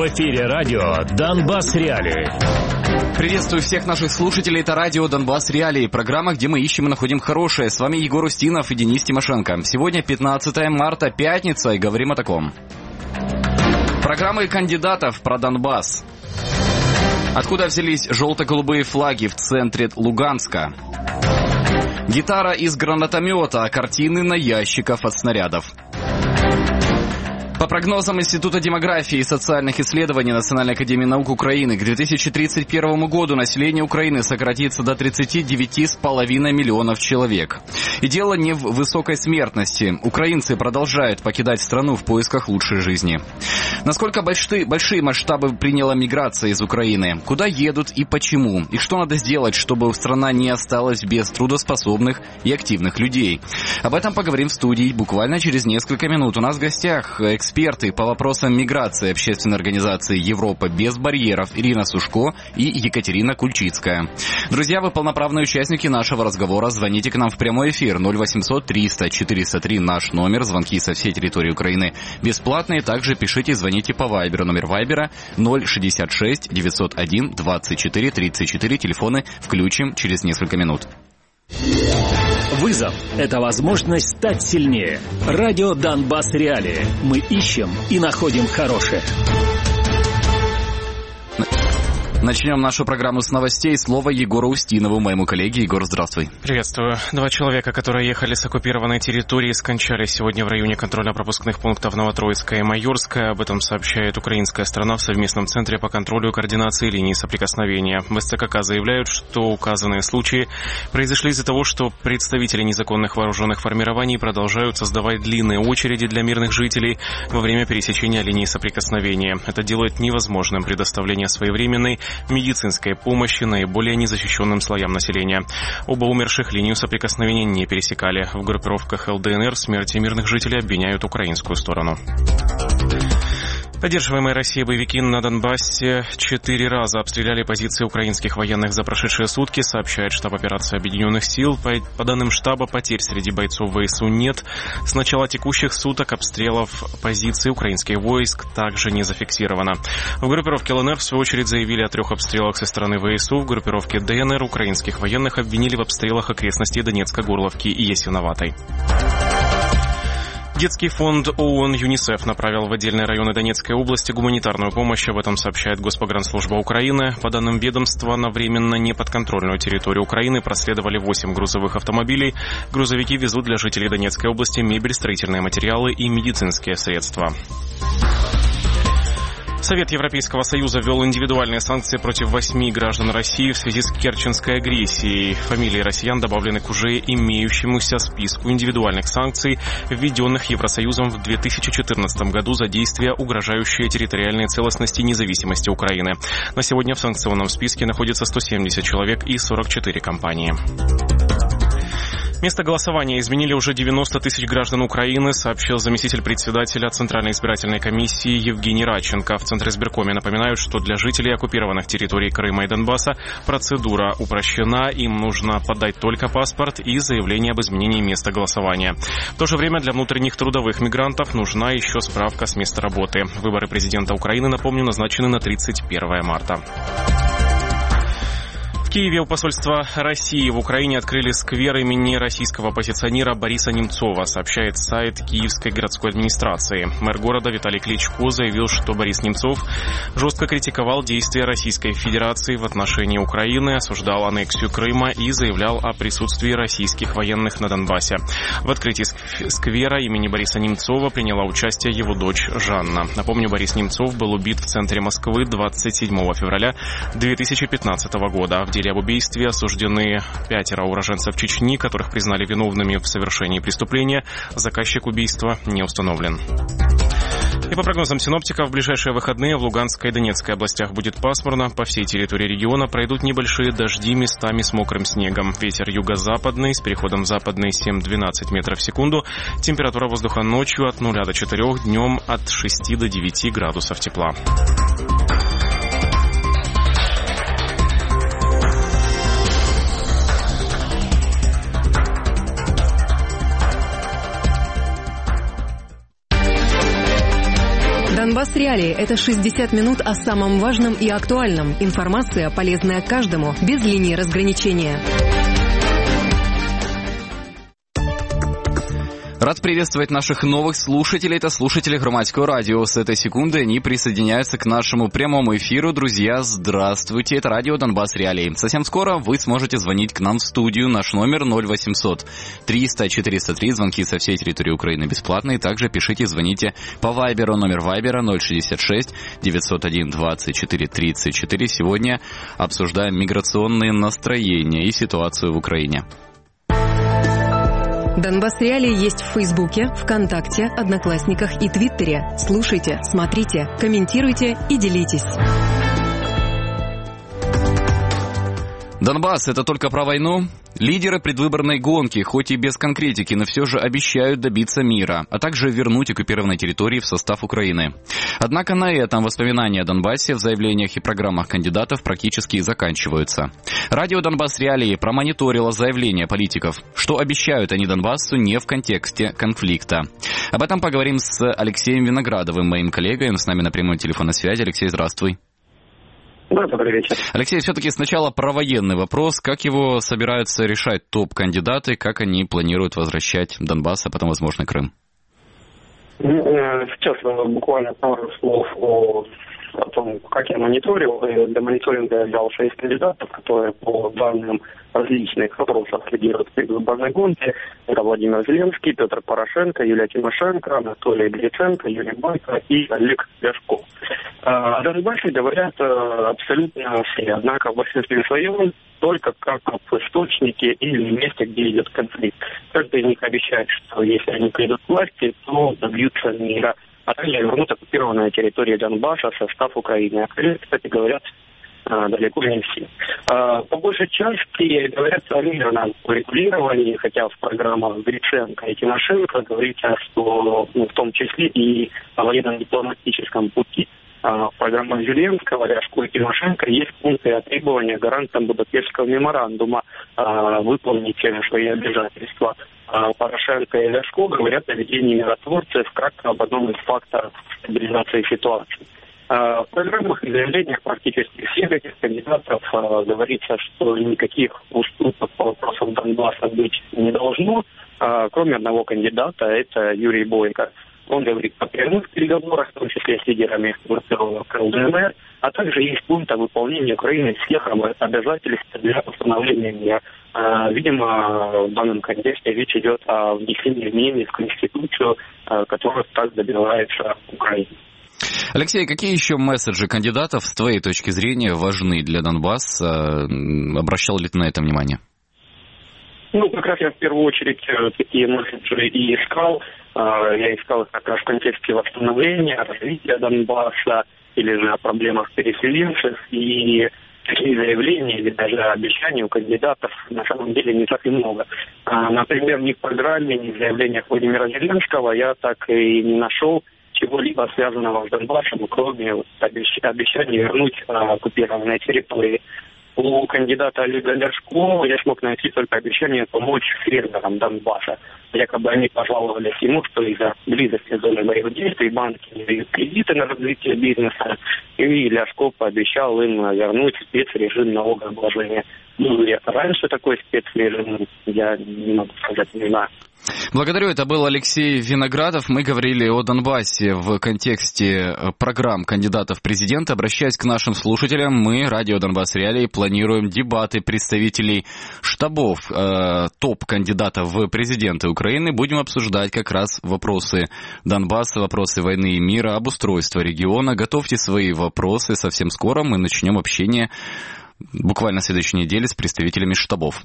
эфире радио «Донбасс Реалии». Приветствую всех наших слушателей. Это радио «Донбасс Реалии», программа, где мы ищем и находим хорошее. С вами Егор Устинов и Денис Тимошенко. Сегодня 15 марта, пятница, и говорим о таком. Программы кандидатов про Донбасс. Откуда взялись желто-голубые флаги в центре Луганска? Гитара из гранатомета, а картины на ящиках от снарядов. По прогнозам Института демографии и социальных исследований Национальной академии наук Украины, к 2031 году население Украины сократится до 39,5 миллионов человек. И дело не в высокой смертности. Украинцы продолжают покидать страну в поисках лучшей жизни. Насколько большие масштабы приняла миграция из Украины? Куда едут и почему? И что надо сделать, чтобы страна не осталась без трудоспособных и активных людей? Об этом поговорим в студии буквально через несколько минут. У нас в гостях эксперты по вопросам миграции общественной организации «Европа без барьеров» Ирина Сушко и Екатерина Кульчицкая. Друзья, вы полноправные участники нашего разговора. Звоните к нам в прямой эфир 0800 300 403 наш номер. Звонки со всей территории Украины бесплатные. Также пишите, звоните по Вайберу. Номер Вайбера 066 901 24 34. Телефоны включим через несколько минут. Вызов – это возможность стать сильнее. Радио «Донбасс Реалии». Мы ищем и находим хорошее. Начнем нашу программу с новостей. Слово Егору Устинову, моему коллеге. Егор, здравствуй. Приветствую. 2 человека, которые ехали с оккупированной территории, скончались сегодня в районе контрольно-пропускных пунктов Новотроицкая и Майорская. Об этом сообщает украинская сторона в совместном центре по контролю и координации линий соприкосновения. В СЦКК заявляют, что указанные случаи произошли из-за того, что представители незаконных вооруженных формирований продолжают создавать длинные очереди для мирных жителей во время пересечения линии соприкосновения. Это делает невозможным предоставление своевременной медицинской помощи наиболее незащищенным слоям населения. Оба умерших линию соприкосновения не пересекали. В группировках ЛДНР в смерти мирных жителей обвиняют украинскую сторону. Поддерживаемые Россией боевики на Донбассе 4 раза обстреляли позиции украинских военных за прошедшие сутки, сообщает штаб операции Объединенных сил. По данным штаба, потерь среди бойцов ВСУ нет. С начала текущих суток обстрелов позиций украинских войск также не зафиксировано. В группировке ЛНР, в свою очередь, заявили о 3 обстрелах со стороны ВСУ. В группировке ДНР украинских военных обвинили в обстрелах окрестностей Донецка, Горловки и Ясиноватой. Детский фонд ООН ЮНИСЕФ направил в отдельные районы Донецкой области гуманитарную помощь. Об этом сообщает Госпогранслужба Украины. По данным ведомства, на временно неподконтрольную территорию Украины проследовали 8 грузовых автомобилей. Грузовики везут для жителей Донецкой области мебель, строительные материалы и медицинские средства. Совет Европейского Союза ввел индивидуальные санкции против 8 граждан России в связи с керченской агрессией. Фамилии россиян добавлены к уже имеющемуся списку индивидуальных санкций, введенных Евросоюзом в 2014 году за действия, угрожающие территориальной целостности и независимости Украины. На сегодня в санкционном списке находится 170 человек и 44 компании. Место голосования изменили уже 90 тысяч граждан Украины, сообщил заместитель председателя Центральной избирательной комиссии Евгений Радченко. В Центризбиркоме напоминают, что для жителей оккупированных территорий Крыма и Донбасса процедура упрощена. Им нужно подать только паспорт и заявление об изменении места голосования. В то же время для внутренних трудовых мигрантов нужна еще справка с места работы. Выборы президента Украины, напомню, назначены на 31 марта. В Киеве у посольства России в Украине открыли сквер имени российского оппозиционера Бориса Немцова, сообщает сайт Киевской городской администрации. Мэр города Виталий Кличко заявил, что Борис Немцов жестко критиковал действия Российской Федерации в отношении Украины, осуждал аннексию Крыма и заявлял о присутствии российских военных на Донбассе. В открытии сквера имени Бориса Немцова приняла участие его дочь Жанна. Напомню, Борис Немцов был убит в центре Москвы 27 февраля 2015 года. В деле об убийстве осуждены 5 уроженцев Чечни, которых признали виновными в совершении преступления. Заказчик убийства не установлен. И по прогнозам синоптиков, в ближайшие выходные в Луганской и Донецкой областях будет пасмурно. По всей территории региона пройдут небольшие дожди, местами с мокрым снегом. Ветер юго-западный с переходом в западный 7-12 метров в секунду. Температура воздуха ночью от 0 до 4, днем от 6 до 9 градусов тепла. Донбасс Реалии – это 60 минут о самом важном и актуальном. Информация, полезная каждому, без линии разграничения. Рад приветствовать наших новых слушателей. Это слушатели Громадского радио. С этой секунды они присоединяются к нашему прямому эфиру. Друзья, здравствуйте. Это радио Донбасс Реалии. Совсем скоро вы сможете звонить к нам в студию. Наш номер 0800 300 403. Звонки со всей территории Украины бесплатные. Также пишите, звоните по Вайберу. Номер Вайбера 066 901 24 34. Сегодня обсуждаем миграционные настроения и ситуацию в Украине. Донбасс Реалии есть в Фейсбуке, ВКонтакте, Одноклассниках и Твиттере. Слушайте, смотрите, комментируйте и делитесь. Донбасс – это только про войну? Лидеры предвыборной гонки, хоть и без конкретики, но все же обещают добиться мира, а также вернуть оккупированные территории в состав Украины. Однако на этом воспоминания о Донбассе в заявлениях и программах кандидатов практически заканчиваются. Радио Донбасс Реалии промониторило заявления политиков, что обещают они Донбассу не в контексте конфликта. Об этом поговорим с Алексеем Виноградовым, моим коллегой. Он с нами на прямой телефонной связи. Алексей, здравствуй. Да, добрый вечер. Алексей, все-таки сначала про военный вопрос. Как его собираются решать топ-кандидаты? Как они планируют возвращать Донбасс, а потом, возможно, Крым? Сейчас буквально пару слов о том, как я мониторил. Для мониторинга я взял 6 кандидатов, которые по данным различных вопросов лидируют в предвыборной гонке. Это Владимир Зеленский, Петр Порошенко, Юлия Тимошенко, Анатолий Гриценко, Юрий Бойко и Олег Ляшко. О Донбассе говорят абсолютно все, однако в большинстве своем только как об источнике или месте, где идет конфликт. Каждый из них обещает, что если они придут к власти, то добьются мира, а также вернут оккупированные территории Донбасса в состав Украины. А, кстати, говорят далеко не все. По большей части говорят о мирном урегулировании, хотя в программах Гриценко и Тимошенко говорится, что в том числе и о военно-дипломатическом пути. В программах Зеленского, Ляшко и Тимошенко есть пункты о требованиях гарантам Будапештского меморандума выполнить свои обязательства. Порошенко и Ляшко говорят о ведении миротворцев как об одном из факторов стабилизации ситуации. В программах и заявлениях практически всех этих кандидатов говорится, что никаких уступок по вопросам Донбасса быть не должно, кроме одного кандидата, это Юрий Бойко. Он говорит о прямых переговорах, в том числе с лидерами ЛДНР, а также есть пункт о выполнении Украины всех обязательств для установления мира. Видимо, в данном контексте речь идет о внесении изменений в Конституцию, которых так добивается Украина. Алексей, какие еще месседжи кандидатов, с твоей точки зрения, важны для Донбасса? Обращал ли ты на это внимание? Как раз я в первую очередь такие месседжи и искал. Я искал их как раз в контексте восстановления, развития Донбасса или же о проблемах переселенцев. И такие заявления или даже обещания у кандидатов на самом деле не так и много. Например, ни в программе, ни в заявлениях Владимира Зеленского я так и не нашел чего-либо связанного с Донбассом, кроме обещания вернуть оккупированные территории. У кандидата Олега Ляшко я смог найти только обещание помочь фермерам Донбасса. Якобы они пожаловались ему, что из-за близости зоны боевых действий банки не дают кредиты на развитие бизнеса, и Ляшко пообещал им вернуть спецрежим налогообложения. Это раньше такой спецрежим, я не могу сказать, не знаю. Благодарю, это был Алексей Виноградов. Мы говорили о Донбассе в контексте программ кандидатов в президенты. Обращаясь к нашим слушателям, мы, радио Донбасс Реалии, планируем дебаты представителей штабов топ-кандидатов в президенты Украины. Будем обсуждать как раз вопросы Донбасса, вопросы войны и мира, обустройства региона. Готовьте свои вопросы. Совсем скоро мы начнем общение, буквально в следующей неделе, с представителями штабов.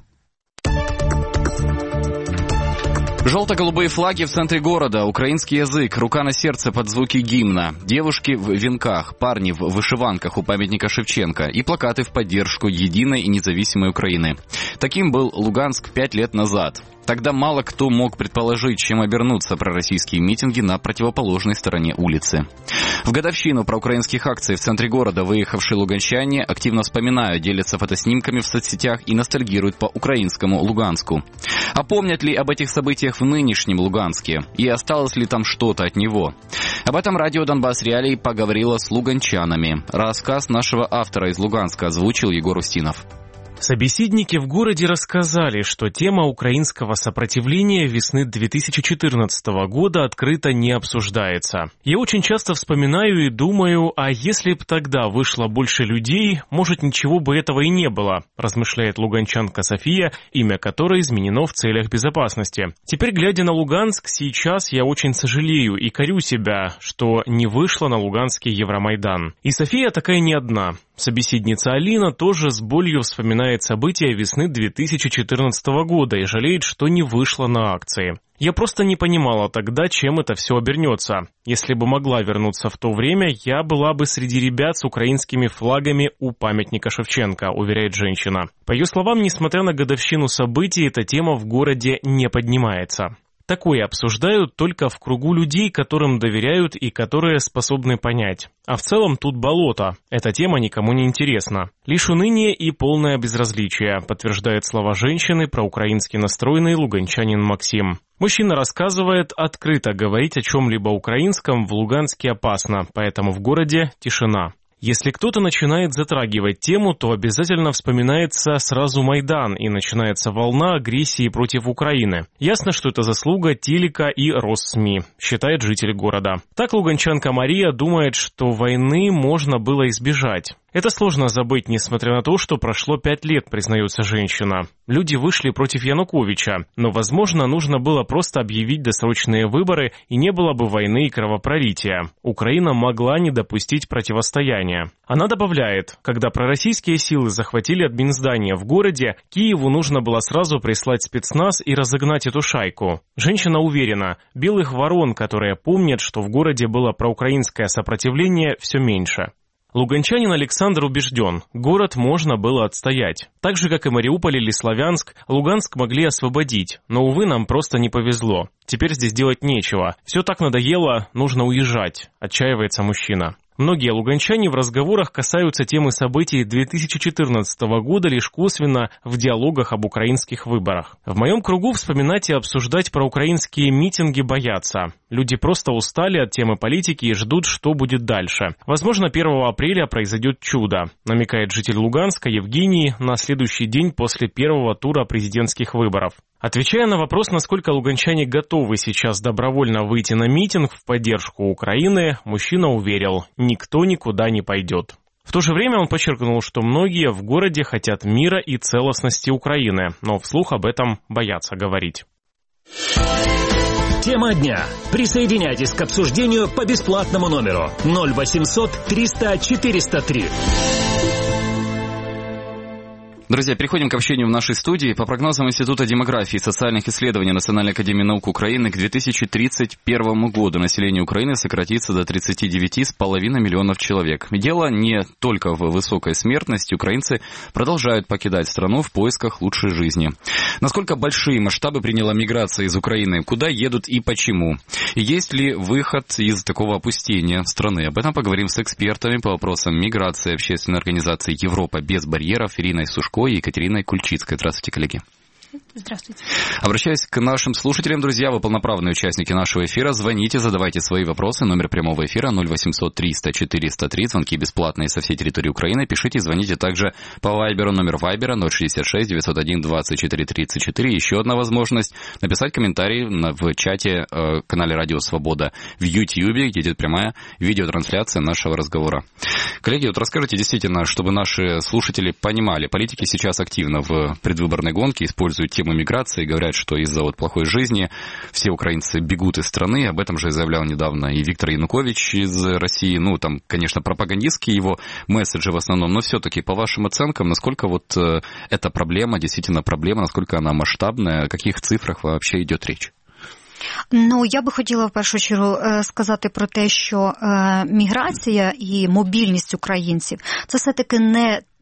Желто-голубые флаги в центре города, украинский язык, рука на сердце под звуки гимна, девушки в венках, парни в вышиванках у памятника Шевченко и плакаты в поддержку единой и независимой Украины. Таким был Луганск 5 лет назад. Тогда мало кто мог предположить, чем обернутся пророссийские митинги на противоположной стороне улицы. В годовщину проукраинских акций в центре города выехавшие луганчане активно вспоминают, делятся фотоснимками в соцсетях и ностальгируют по украинскому Луганску. А помнят ли об этих событиях в нынешнем Луганске? И осталось ли там что-то от него? Об этом радио «Донбасс Реалии» поговорило с луганчанами. Рассказ нашего автора из Луганска озвучил Егор Устинов. Собеседники в городе рассказали, что тема украинского сопротивления весны 2014 года открыто не обсуждается. Я очень часто вспоминаю и думаю, а если бы тогда вышло больше людей, может, ничего бы этого и не было, размышляет луганчанка София, имя которой изменено в целях безопасности. Теперь, глядя на Луганск, сейчас я очень сожалею и корю себя, что не вышло на Луганский Евромайдан. И София такая не одна. Собеседница Алина тоже с болью вспоминает события весны 2014 года и жалеет, что не вышла на акции. Я просто не понимала тогда, чем это все обернется. Если бы могла вернуться в то время, я была бы среди ребят с украинскими флагами у памятника Шевченко, уверяет женщина. По ее словам, несмотря на годовщину событий, эта тема в городе не поднимается. Такое обсуждают только в кругу людей, которым доверяют и которые способны понять. А в целом тут болото. Эта тема никому не интересна. Лишь уныние и полное безразличие, подтверждает слова женщины проукраински настроенный луганчанин Максим. Мужчина рассказывает, открыто говорить о чем-либо украинском в Луганске опасно, поэтому в городе тишина. Если кто-то начинает затрагивать тему, то обязательно вспоминается сразу Майдан и начинается волна агрессии против Украины. Ясно, что это заслуга телека и Россми, считает житель города. Так луганчанка Мария думает, что войны можно было избежать. Это сложно забыть, несмотря на то, что прошло 5 лет, признается женщина. Люди вышли против Януковича, но, возможно, нужно было просто объявить досрочные выборы, и не было бы войны и кровопролития. Украина могла не допустить противостояния. Она добавляет, когда пророссийские силы захватили админздание в городе, Киеву нужно было сразу прислать спецназ и разогнать эту шайку. Женщина уверена, белых ворон, которые помнят, что в городе было проукраинское сопротивление, все меньше. Луганчанин Александр убежден, город можно было отстоять. Так же, как и Мариуполь или Славянск, Луганск могли освободить, но, увы, нам просто не повезло. Теперь здесь делать нечего. Все так надоело, нужно уезжать, отчаивается мужчина. Многие луганчане в разговорах касаются темы событий 2014 года лишь косвенно в диалогах об украинских выборах. В моем кругу вспоминать и обсуждать проукраинские митинги боятся. Люди просто устали от темы политики и ждут, что будет дальше. Возможно, 1 апреля произойдет чудо, намекает житель Луганска Евгений на следующий день после первого тура президентских выборов. Отвечая на вопрос, насколько луганчане готовы сейчас добровольно выйти на митинг в поддержку Украины, мужчина уверил, никто никуда не пойдет. В то же время он подчеркнул, что многие в городе хотят мира и целостности Украины, но вслух об этом боятся говорить. Тема дня. Присоединяйтесь к обсуждению по бесплатному номеру 0800 300 403. Друзья, переходим к общению в нашей студии. По прогнозам Института демографии и социальных исследований Национальной академии наук Украины, к 2031 году население Украины сократится до 39,5 миллионов человек. Дело не только в высокой смертности. Украинцы продолжают покидать страну в поисках лучшей жизни. Насколько большие масштабы приняла миграция из Украины? Куда едут и почему? И есть ли выход из такого опустения страны? Об этом поговорим с экспертами по вопросам миграции общественной организации «Европа без барьеров» Ириной Сушко и Екатериной Кульчицкой. Здравствуйте, коллеги. Здравствуйте. Обращаюсь к нашим слушателям, друзья, вы полноправные участники нашего эфира. Звоните, задавайте свои вопросы. Номер прямого эфира 0800 300 403. Звонки бесплатные со всей территории Украины. Пишите, звоните также по Вайберу. Номер Вайбера 066 901 24 34. Еще одна возможность написать комментарий в чате канале Радио Свобода в YouTube, где идет прямая видеотрансляция нашего разговора. Коллеги, вот расскажите действительно, чтобы наши слушатели понимали, политики сейчас активно в предвыборной гонке используют тему миграции, говорят, что из-за плохой жизни все украинцы бегут из страны. Об этом же заявлял недавно и Виктор Янукович из России. Ну, там, конечно, пропагандистские его месседжи в основном, но все-таки, по вашим оценкам, насколько вот эта проблема, действительно проблема, насколько она масштабная, о каких цифрах вообще идет речь? Ну, я би хотіла в першу чергу сказати про те, що міграція і мобільність українців – це все-таки не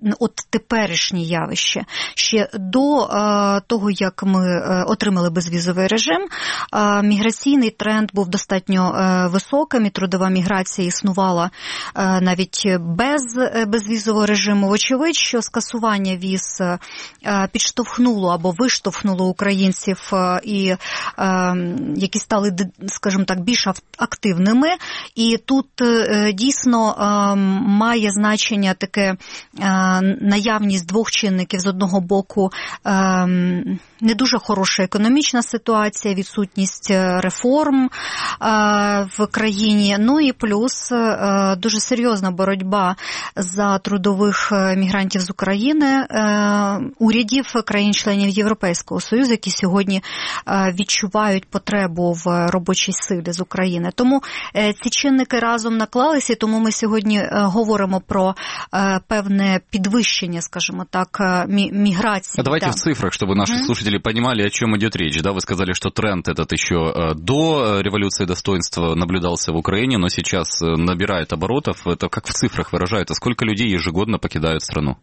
от теперішнє явище. Ще до того, як ми отримали безвізовий режим, міграційний тренд був достатньо високим, і трудова міграція існувала навіть без безвізового режиму. Вочевидь, що скасування віз підштовхнуло або виштовхнуло українців, і які стали, скажімо так, більш активними. І тут дійсно має значення таке наявність двох чинників. З одного боку, не дуже хороша економічна ситуація, відсутність реформ в країні, ну і плюс дуже серйозна боротьба за трудових мігрантів з України урядів країн-членів Європейського Союзу, які сьогодні відчувають потребу в робочій силі з України. Тому ці чинники разом наклалися, і тому ми сьогодні говоримо про певне підвищення, скажімо так, миграции. А давайте в цифрах, чтобы наши слушатели понимали, о чем идет речь. Да, вы сказали, что тренд этот еще до революции достоинства наблюдался в Украине, но сейчас набирает оборотов. Это как в цифрах выражается? Сколько людей ежегодно покидают страну?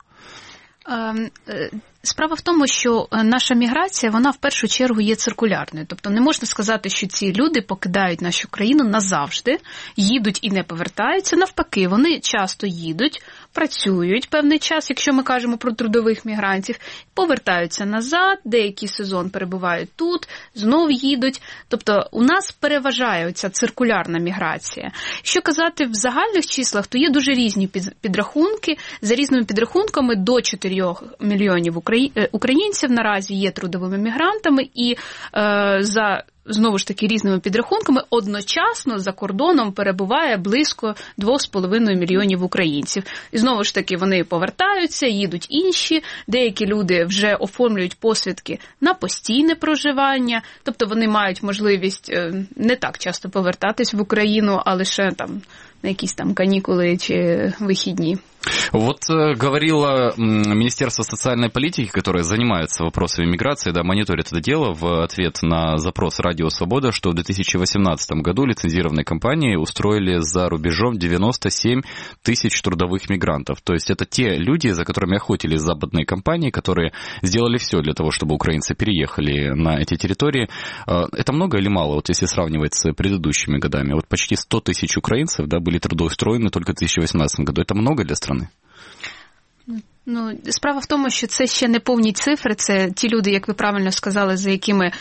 Справа в тому, що наша міграція, вона в першу чергу є циркулярною. Тобто не можна сказати, що ці люди покидають нашу країну назавжди, їдуть і не повертаються. Навпаки, вони часто їдуть, працюють певний час, якщо ми кажемо про трудових мігрантів, повертаються назад, деякий сезон перебувають тут, знов їдуть. Тобто у нас переважає оця циркулярна міграція. Що казати в загальних числах, то є дуже різні підрахунки. За різними підрахунками до 4 мільйонів українців наразі є трудовими мігрантами, і за, знову ж таки, різними підрахунками одночасно за кордоном перебуває близько 2,5 мільйонів українців. І знову ж таки вони повертаються, їдуть інші, деякі люди вже оформлюють посвідки на постійне проживання, тобто вони мають можливість не так часто повертатись в Україну, а лише там на якісь там канікули чи вихідні. Вот говорило Министерство социальной политики, которое занимается вопросами миграции, да, мониторит это дело в ответ на запрос «Радио Свобода», что в 2018 году лицензированные компании устроили за рубежом 97 тысяч трудовых мигрантов. То есть это те люди, за которыми охотились западные компании, которые сделали все для того, чтобы украинцы переехали на эти территории. Это много или мало, вот если сравнивать с предыдущими годами? Вот почти 100 тысяч украинцев, да, были трудоустроены только в 2018 году. Это много для страны? Ну, справа в тому, що це ще не повні цифри, це ті люди, як ви правильно сказали, за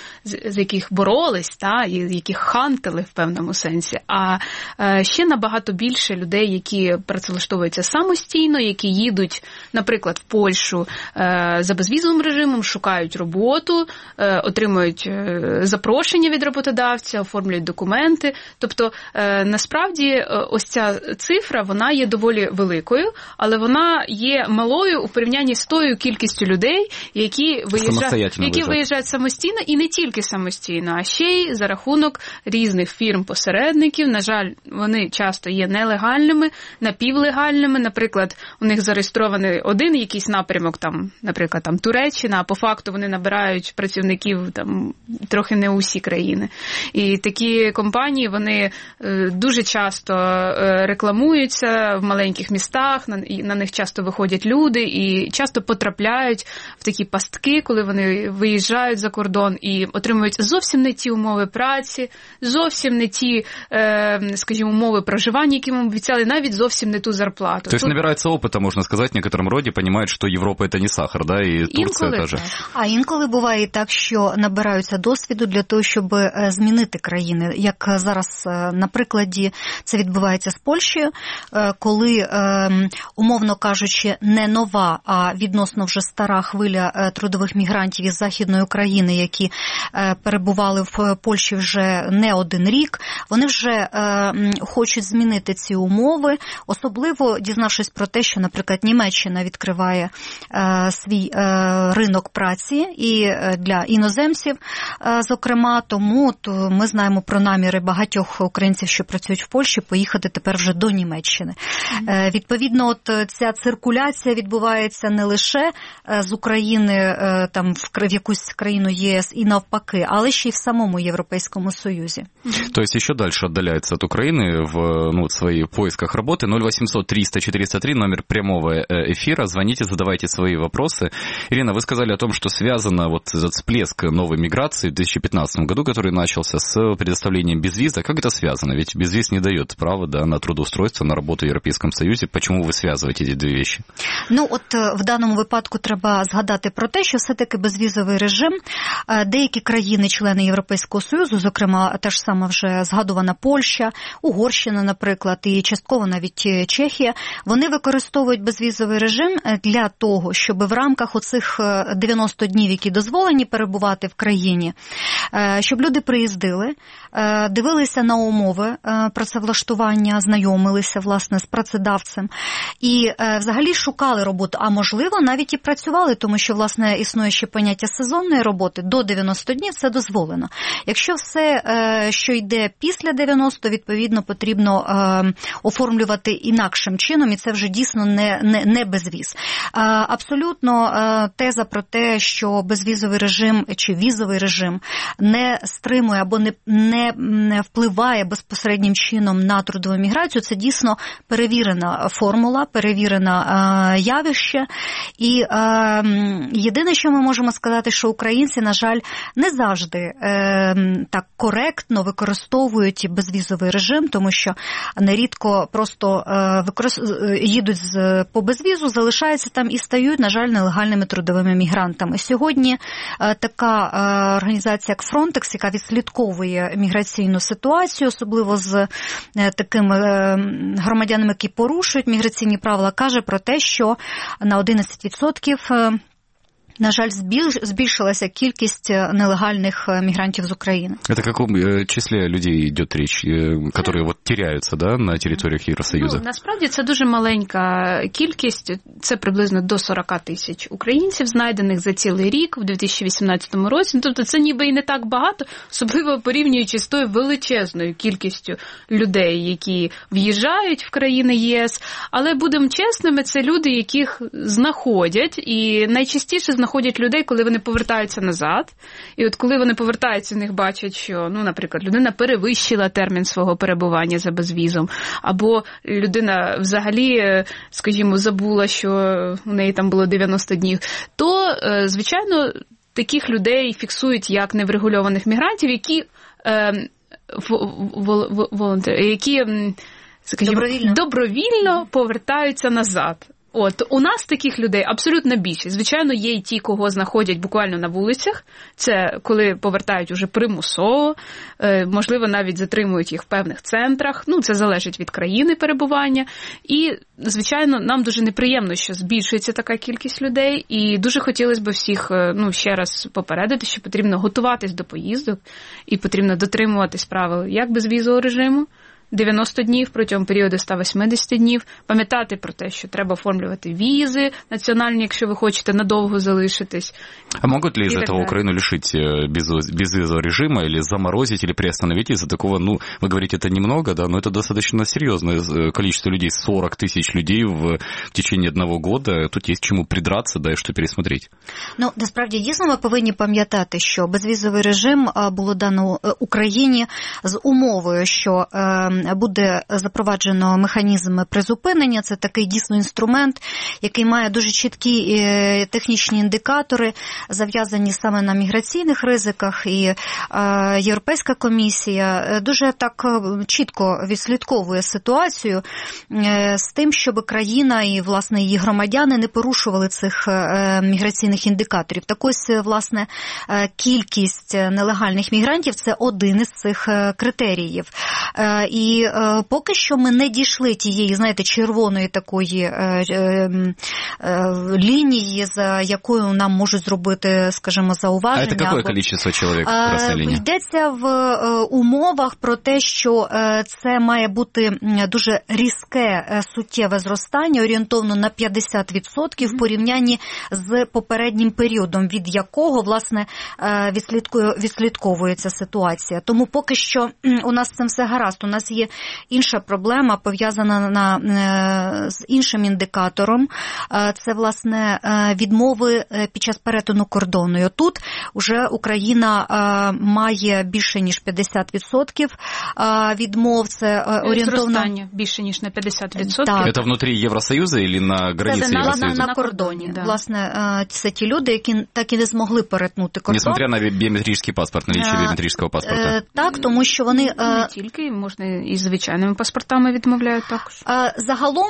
яких боролись, та, і яких хантили в певному сенсі, а ще набагато більше людей, які працевлаштовуються самостійно, які їдуть, наприклад, в Польщу за безвізовим режимом, шукають роботу, отримують запрошення від роботодавця, оформлюють документи. Тобто, насправді, ось ця цифра, вона є доволі великою, але вона є малою у порівнянні з тою кількістю людей, які виїжджають самостійно, і не тільки самостійно, а ще й за рахунок різних фірм-посередників. На жаль, вони часто є нелегальними, напівлегальними. Наприклад, у них зареєстрований один якийсь напрямок, там, наприклад, там Туреччина, а по факту вони набирають працівників там трохи не усі країни. І такі компанії, вони дуже часто рекламуються в маленьких містах, на них часто виходять люди, і часто потрапляють в такі пастки, коли вони виїжджають за кордон і отримують зовсім не ті умови праці, зовсім не ті, скажімо, умови проживання, які їм обіцяли, навіть зовсім не ту зарплату. Тобто набираються опиту, можна сказати, в некоторому роді, розуміють, що Європа – це не сахар, да, і Турція теж. А інколи буває і так, що набираються досвіду для того, щоб змінити країни. Як зараз на прикладі це відбувається з Польщею, коли, умовно кажучи, не нова, а відносно вже стара хвиля трудових мігрантів із Західної України, які перебували в Польщі вже не один рік, вони вже хочуть змінити ці умови, особливо дізнавшись про те, що, наприклад, Німеччина відкриває свій ринок праці і для іноземців, зокрема, тому ми знаємо про наміри багатьох українців, що працюють в Польщі, поїхати тепер вже до Німеччини. Відповідно, от ця циркуляція відбувається відбувається не лише з України там в якусь країну єС і навпаки, але ще й в самому Європейському Союзі. То есть еще дальше отдаляется от Украины в своих поисках работы. 0800-300-403, номер прямого эфира. Звоните, задавайте свои вопросы. Ирина, вы сказали о том, что связано вот этот всплеск новой миграции в 2015 году, который начался с предоставлением безвиза. Как это связано? Ведь безвиз не дает права, да, на трудоустройство, на работу в Европейском Союзе. Почему ви зв'язуєте ці дві речі? Ну, от в даному випадку треба згадати про те, що все-таки безвізовий режим, деякі країни-члени Європейського Союзу, зокрема, та ж сама вже згадувана Польща, Угорщина, наприклад, і частково навіть Чехія, вони використовують безвізовий режим для того, щоб в рамках оцих 90 днів, які дозволені перебувати в країні, щоб люди приїздили, дивилися на умови працевлаштування, знайомилися, власне, з працедавцем і взагалі шукали роботу, а можливо навіть і працювали, тому що, власне, існує ще поняття сезонної роботи, до 90 днів це дозволено. Якщо все, що йде після 90, відповідно, потрібно оформлювати інакшим чином, і це вже дійсно не безвіз. Абсолютно теза про те, що безвізовий режим чи візовий режим не стримує або не впливає безпосереднім чином на трудову міграцію, це дійсно перевірена формула, перевірена явище. І єдине, що ми можемо сказати, що українці, на жаль, не завжди так коректно використовують безвізовий режим, тому що нерідко просто їдуть по безвізу, залишаються там і стають, на жаль, нелегальними трудовими мігрантами. Сьогодні така організація, як Frontex, яка відслідковує міграційну ситуацію, особливо з такими громадянами, які порушують міграційні правила, каже про те, що на 11% на жаль, збільшилася кількість нелегальних мігрантів з України. Это о каком числе людей йде річ, які вот теряються, да, на територіях Євросоюзу? Ну, насправді це дуже маленька кількість, це приблизно до 40 тисяч українців, знайдених за цілий рік у 2018 році. Тобто це ніби і не так багато, особливо порівнюючи з тою величезною кількістю людей, які в'їжджають в країни ЄС. Але будемо чесними, це люди, яких знаходять, і найчастіше знаходять людей, коли вони повертаються назад. І от коли вони повертаються, в них бачать, що, ну, наприклад, людина перевищила термін свого перебування за безвізом, або людина взагалі, скажімо, забула, що у неї там було 90 днів, то, звичайно, таких людей фіксують як неврегульованих мігрантів, які скажімо, добровільно повертаються назад. От, у нас таких людей абсолютно більшість. Звичайно, є й ті, кого знаходять буквально на вулицях. Це коли повертають уже примусово, можливо, навіть затримують їх в певних центрах. Ну, це залежить від країни перебування. І, звичайно, нам дуже неприємно, що збільшується така кількість людей. І дуже хотілося б всіх, ну, ще раз попередити, що потрібно готуватись до поїздок і потрібно дотримуватись правил як безвізового режиму, 90 днів протягом періоду 180 днів, пам'ятати про те, що треба оформлювати візи національні, якщо ви хочете надовго залишитись. А могут ли из этого Украину лишить безвизового режима или заморозить, или приостановить из-за такого, ну, вы говорите, это немного, да, но это достаточно серьезное количество людей, 40 тысяч людей в течение одного года, тут есть к чему придраться, да, и что пересмотреть. Ну, насправді, дійсно, ми повинні пам'ятати, що безвізовий режим було дано Україні з умовою, що буде запроваджено механізм призупинення. Це такий дійсно інструмент, який має дуже чіткі технічні індикатори, зав'язані саме на міграційних ризиках. І Європейська комісія дуже так чітко відслідковує ситуацію з тим, щоб країна і, власне, її громадяни не порушували цих міграційних індикаторів. Так ось, власне, кількість нелегальних мігрантів – це один із цих критеріїв. І поки що ми не дійшли тієї, знаєте, червоної такої лінії, за якою нам можуть зробити, скажімо, зауваження. А це яке кількість чоловік красна лінія? Йдеться в умовах про те, що це має бути дуже різке, суттєве зростання, орієнтовно на 50% в порівнянні з попереднім періодом, від якого, власне, відслідковується ситуація. Тому поки що у нас з цим все гаразд. гаразд, у нас є інша проблема, пов'язана з іншим індикатором. Це, власне, відмови під час перетину кордону. І отут вже Україна має більше, ніж 50% відмов. Це орієнтовно... Зростання більше, ніж на 50%. Так. Це внутрі Євросоюзу чи на границі Євросоюзу? На кордоні. Да. Власне, це ті люди, які так і не змогли перетнути кордон. Несмотря на біометричний паспорт, наличие біометричного паспорта. Так, тому що вони... Не тільки, можна і звичайними паспортами відмовляють також. Загалом,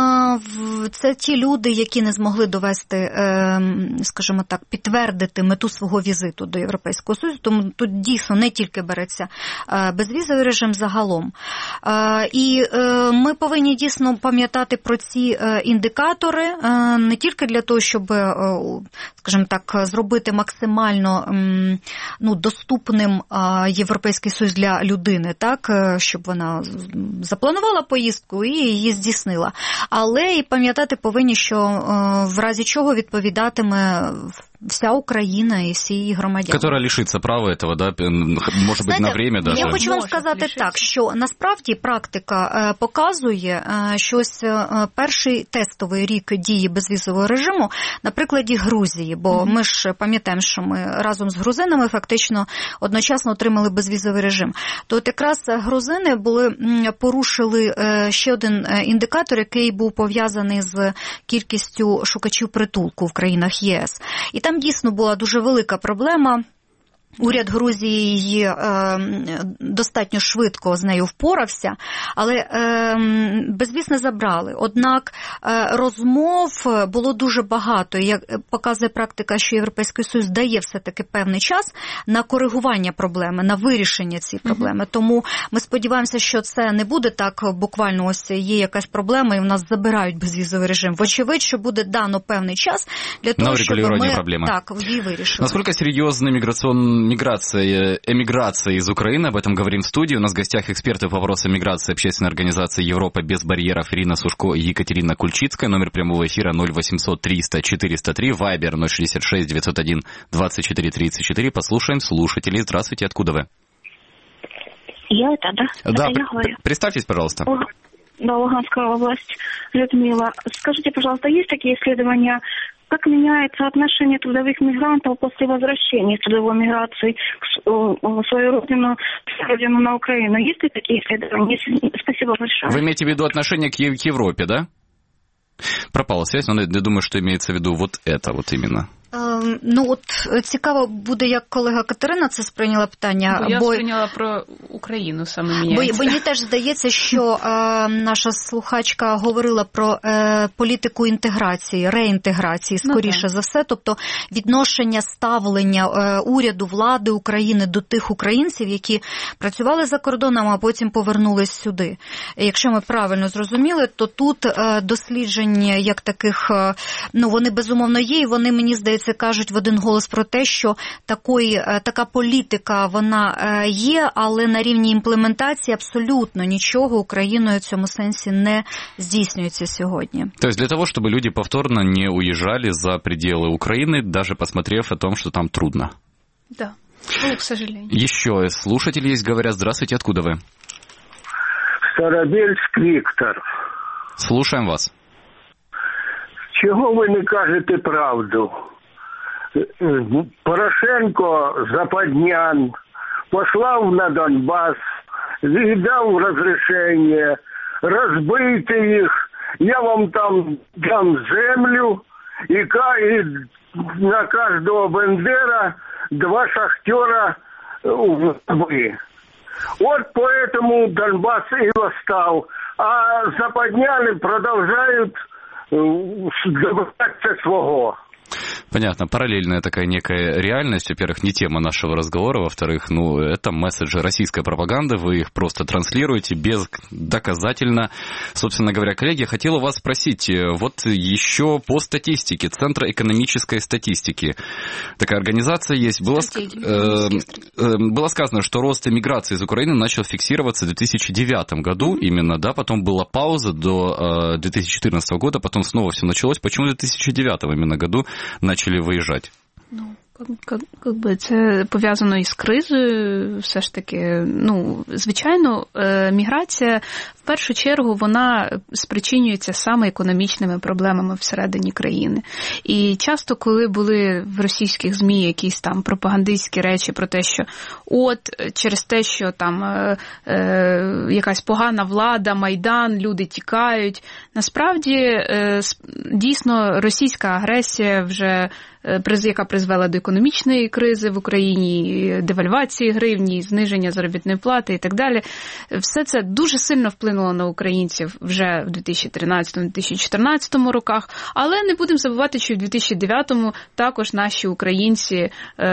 це ті люди, які не змогли довести, скажімо так, підтвердити мету свого візиту до Європейського Союзу, тому тут дійсно не тільки береться безвізовий режим загалом. І ми повинні дійсно пам'ятати про ці індикатори, не тільки для того, щоб, скажімо так, зробити максимально доступним Європейський Союз для людини, так, щоб вона запланувала поїздку і її здійснила. Але і пам'ятати повинні, що в разі чого відповідатиме вся Україна і всі її громадяни. Которая лишиться права этого, да, може бути на время даже. Я хочу вам сказати так, що насправді практика показує, що ось перший тестовий рік дії безвізового режиму на прикладі Грузії, бо ми ж пам'ятаємо, що ми разом з грузинами фактично одночасно отримали безвізовий режим. То от якраз грузини порушили ще один індикатор, який був пов'язаний з кількістю шукачів притулку в країнах ЄС. І там дійсно була дуже велика проблема. Уряд Грузії її достатньо швидко з нею впорався, але безвіз не забрали. Однак розмов було дуже багато. Як показує практика, що Європейський Союз дає все-таки певний час на коригування проблеми, на вирішення цієї проблеми. Тому ми сподіваємося, що це не буде так буквально ось є якась проблема і в нас забирають безвізовий режим. Вочевидь, що буде дано певний час для того, щоб ми так, її вирішили. Наскільки серйозна эмиграция из Украины, об этом говорим в студии. У нас в гостях эксперты по вопросам миграции общественной организации «Европа без барьеров» Ирина Сушко и Екатерина Кульчицкая. Номер прямого эфира 0800 300 403, Вайбер 066 901 24 34. Послушаем слушателей. Здравствуйте, откуда вы? Да, я говорю. Представьтесь, пожалуйста. Да, Луганская область, Людмила. Скажите, пожалуйста, есть такие исследования, как меняется отношение трудовых мигрантов после возвращения трудовой миграции в свою родину на Украину? Есть ли такие исследования? Спасибо большое. Вы имеете в виду отношение к Европе, да? Пропала связь, но я думаю, что имеется в виду вот это вот именно. Ну, от цікаво буде, як колега Катерина це сприйняла питання. Я сприйняла про Україну саме міняється. Бо мені теж здається, що наша слухачка говорила про політику інтеграції, реінтеграції, скоріше за все. Тобто відношення, ставлення уряду, влади України до тих українців, які працювали за кордоном, а потім повернулись сюди. Якщо ми правильно зрозуміли, то тут дослідження як таких, ну, вони безумовно є, і вони, мені здається, кажуть в один голос про те, що така політика, вона є, але на рівні імплементації абсолютно нічого Україною в цьому сенсі не здійснюється сьогодні. Тобто для того, щоб люди повторно не уїжджали за пределы України, даже посмотрев о том, что там трудно. Да, ну, к сожалению. Еще слушатель есть, говорят, здравствуйте, откуда вы? Старобельськ Віктор. Слушаем вас. Чого ви не кажете правду? Порошенко западнян послав на Донбас, віддав розрішення, розбийте їх, я вам там дам землю, і на кожного бандера 2 шахтера в рабы. Вот поэтому Донбасс и восстал. А западняны продолжают добиваться своего. Понятно, параллельная такая некая реальность. Во-первых, не тема нашего разговора. Во-вторых, это месседжи российской пропаганды. Вы их просто транслируете бездоказательно. Собственно говоря, коллеги, я хотел у вас спросить. Вот еще по статистике, Центра экономической статистики. Такая организация есть. Было сказано, что рост эмиграции из Украины начал фиксироваться в 2009 году. Именно, да, потом была пауза до 2014 года, потом снова все началось. Почему в 2009 именно году начали выезжать? Це пов'язано із кризою, все ж таки, звичайно, міграція в першу чергу вона спричинюється саме економічними проблемами всередині країни. І часто, коли були в російських ЗМІ якісь там пропагандистські речі про те, що через те, що там якась погана влада, Майдан, люди тікають, насправді дійсно російська агресія вже яка призвела до економічної кризи в Україні, девальвації гривні, зниження заробітної плати і так далі. Все це дуже сильно вплинуло на українців вже в 2013-2014 роках, але не будемо забувати, що в 2009-му також наші українці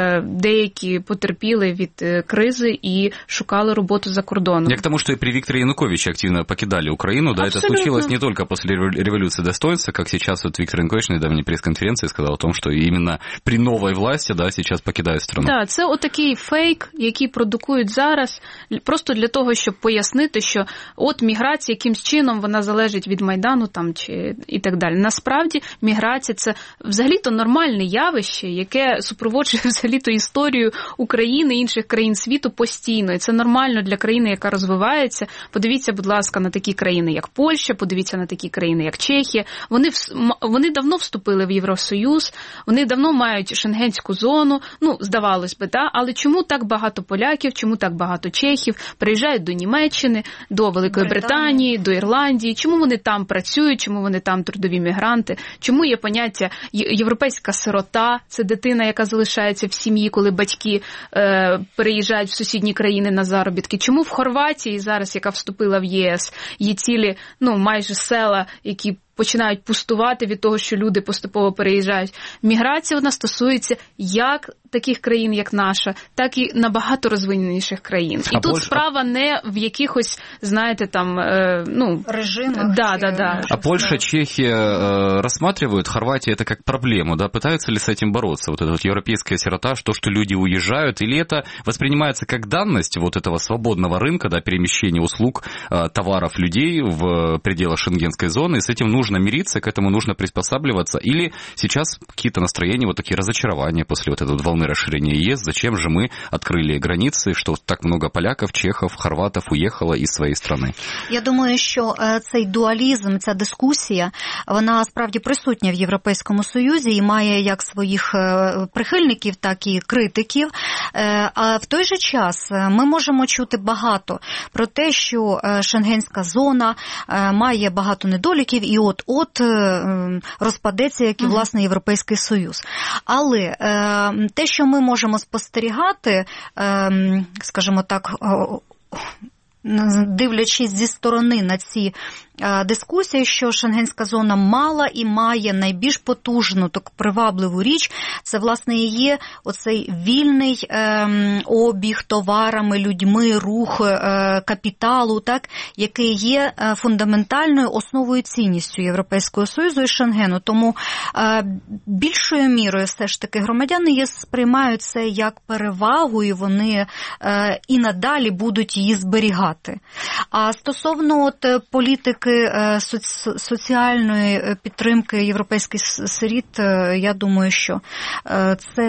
деякі потерпіли від кризи і шукали роботу за кордоном. Я к тому, что и при Викторе Януковиче активно покидали Украину, да, Абсолютно. Это случилось не только после революции достоинства, как сейчас Виктор Янукович на недавней пресс-конференции сказал о том, что именно при новой власти, да, сейчас покидают страну. Так, це отакий фейк, який продукують зараз, просто для того, щоб пояснити, що міграція якимсь чином вона залежить від Майдану там чи і так далі. Насправді міграція це взагалі-то нормальне явище, яке супроводжує взагалі-то історію України і інших країн світу постійно. І це нормально для країни, яка розвивається. Подивіться, будь ласка, на такі країни, як Польща, подивіться на такі країни, як Чехія. Вони давно вступили в Євросоюз, вони давно мають шенгенську зону, здавалось би, але чому так багато поляків, чому так багато чехів приїжджають до Німеччини, до Великої Британії, до Ірландії, чому вони там працюють, чому вони там трудові мігранти, чому є поняття європейська сирота, це дитина, яка залишається в сім'ї, коли батьки переїжджають в сусідні країни на заробітки, чому в Хорватії зараз, яка вступила в ЄС, є цілі, майже села, які починають пустувати від того, що люди поступово переїжджають. Міграція вона стосується як таких країн, як наша, так і набагато розвиненіших країн. І тут справа не в якихось, знаєте, там, режимах. Да. А Польша, Чехия рассматривают Хорватию это как проблему, да? Пытаются ли с этим бороться? Вот эта вот европейская сирота, что люди уезжают, или это воспринимается как данность вот этого свободного рынка, да, перемещения услуг, товаров, людей в пределах шенгенской зоны, и с этим нужно мириться, к этому нужно приспосабливаться, или сейчас какие-то настроения, вот такие разочарования после вот этой волны расширения ЕС, зачем же мы открыли границы, что так много поляков, чехов, хорватов уехало из своей страны? Я думаю, що цей дуалізм, ця дискусія, вона справді присутня в Європейському Союзі і має як своїх прихильників, так і критиків. А в той же час ми можемо чути багато про те, що шенгенська зона має багато недоліків і от розпадеться, як і, власне, Європейський Союз. Але те, що ми можемо спостерігати, скажімо так, дивлячись зі сторони на ці дискусії, що шенгенська зона мала і має найбільш потужну, так привабливу річ, це, власне, і є оцей вільний обіг товарами, людьми, рух капіталу, так, який є фундаментальною основою цінністю Європейського Союзу і Шенгену. Тому більшою мірою все ж таки громадяни ЄС сприймають це як перевагу, і вони і надалі будуть її зберігати. А стосовно політики соціальної підтримки європейських сиріт, я думаю, що це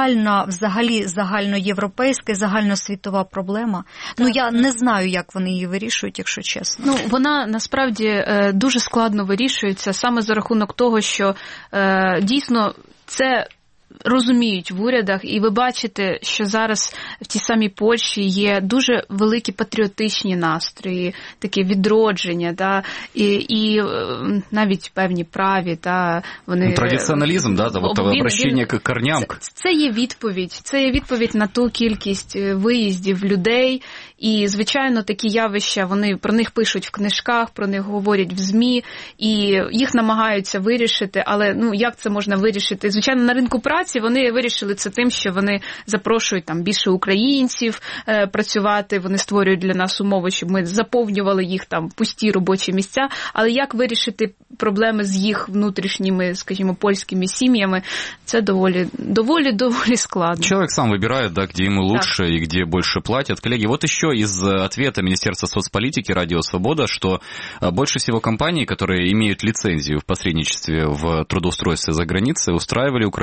загальноєвропейська, загальносвітова проблема. Я не знаю, як вони її вирішують, якщо чесно. Вона насправді дуже складно вирішується саме за рахунок того, що дійсно це розуміють в урядах, і ви бачите, що зараз в тій самій Польщі є дуже великі патріотичні настрої, таке відродження, да, і навіть певні праві, да, вони... Традиціоналізм, да, обращення к корням. Це є відповідь на ту кількість виїздів людей, і, звичайно, такі явища, вони про них пишуть в книжках, про них говорять в ЗМІ, і їх намагаються вирішити, але, як це можна вирішити? Звичайно, на ринку праці вони вирішили це тим, що вони запрошують там більше українців працювати, вони створюють для нас умови, щоб ми заповнювали їх там пусті робочі місця, але як вирішити проблеми з їх внутрішніми, скажімо, польськими сім'ями, це доволі складно. Человек сам выбирает, да, где ему лучше и где больше платят. Коллеги, вот еще из ответа Министерства соцполитики «Радио Свобода», что больше всего компаний, которые имеют лицензию в посредничестве в трудоустройстве за границей, устраивали украинцев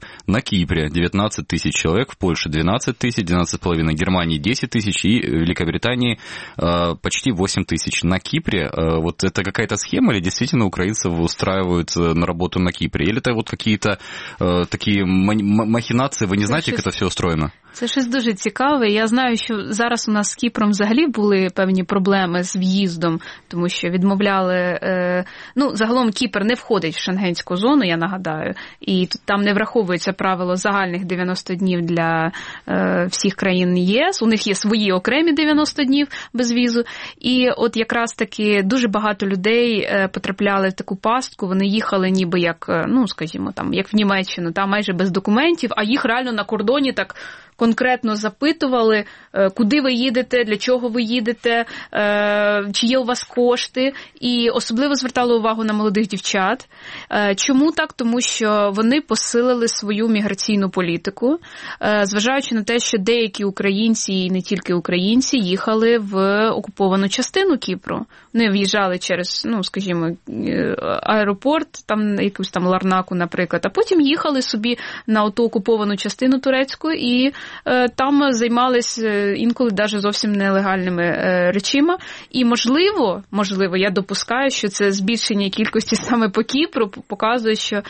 на Кипре 19 тысяч человек, в Польше 12 тысяч, 12,5, Германии 10 тысяч и в Великобритании почти 8 тысяч. На Кипре вот это какая-то схема или действительно украинцев устраивают на работу на Кипре? Или это вот какие-то такие махинации, вы не знаете, як це все устроєно? Це щось дуже цікаве. Я знаю, що зараз у нас з Кіпром взагалі були певні проблеми з в'їздом, тому що відмовляли... загалом Кіпр не входить в шенгенську зону, я нагадаю, і там не враховується правило загальних 90 днів для всіх країн ЄС. У них є свої окремі 90 днів без візу. І от якраз таки дуже багато людей потрапляли в таку пастку, вони їхали ніби як, скажімо, там, як в Німеччину, там майже без документів, а їх реально на кордоні так конкретно запитували, куди ви їдете, для чого ви їдете, чи є у вас кошти. І особливо звертали увагу на молодих дівчат. Чому так? Тому що вони посилили свою міграційну політику, зважаючи на те, що деякі українці, і не тільки українці, їхали в окуповану частину Кіпру. Вони в'їжджали через, скажімо, аеропорт, там якусь там Ларнаку, наприклад, а потім їхали собі на оту окуповану частину турецьку і там займалися інколи навіть зовсім нелегальними речима. І можливо, я допускаю, що це збільшення кількості саме по Кіпру показує, що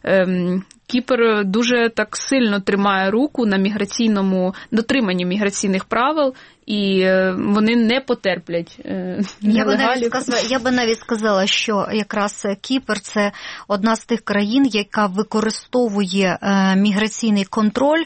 Кіпр дуже так сильно тримає руку на дотриманні міграційних правил, і вони не потерплять нелегалів. Я би навіть сказала, що якраз Кіпр – це одна з тих країн, яка використовує міграційний контроль,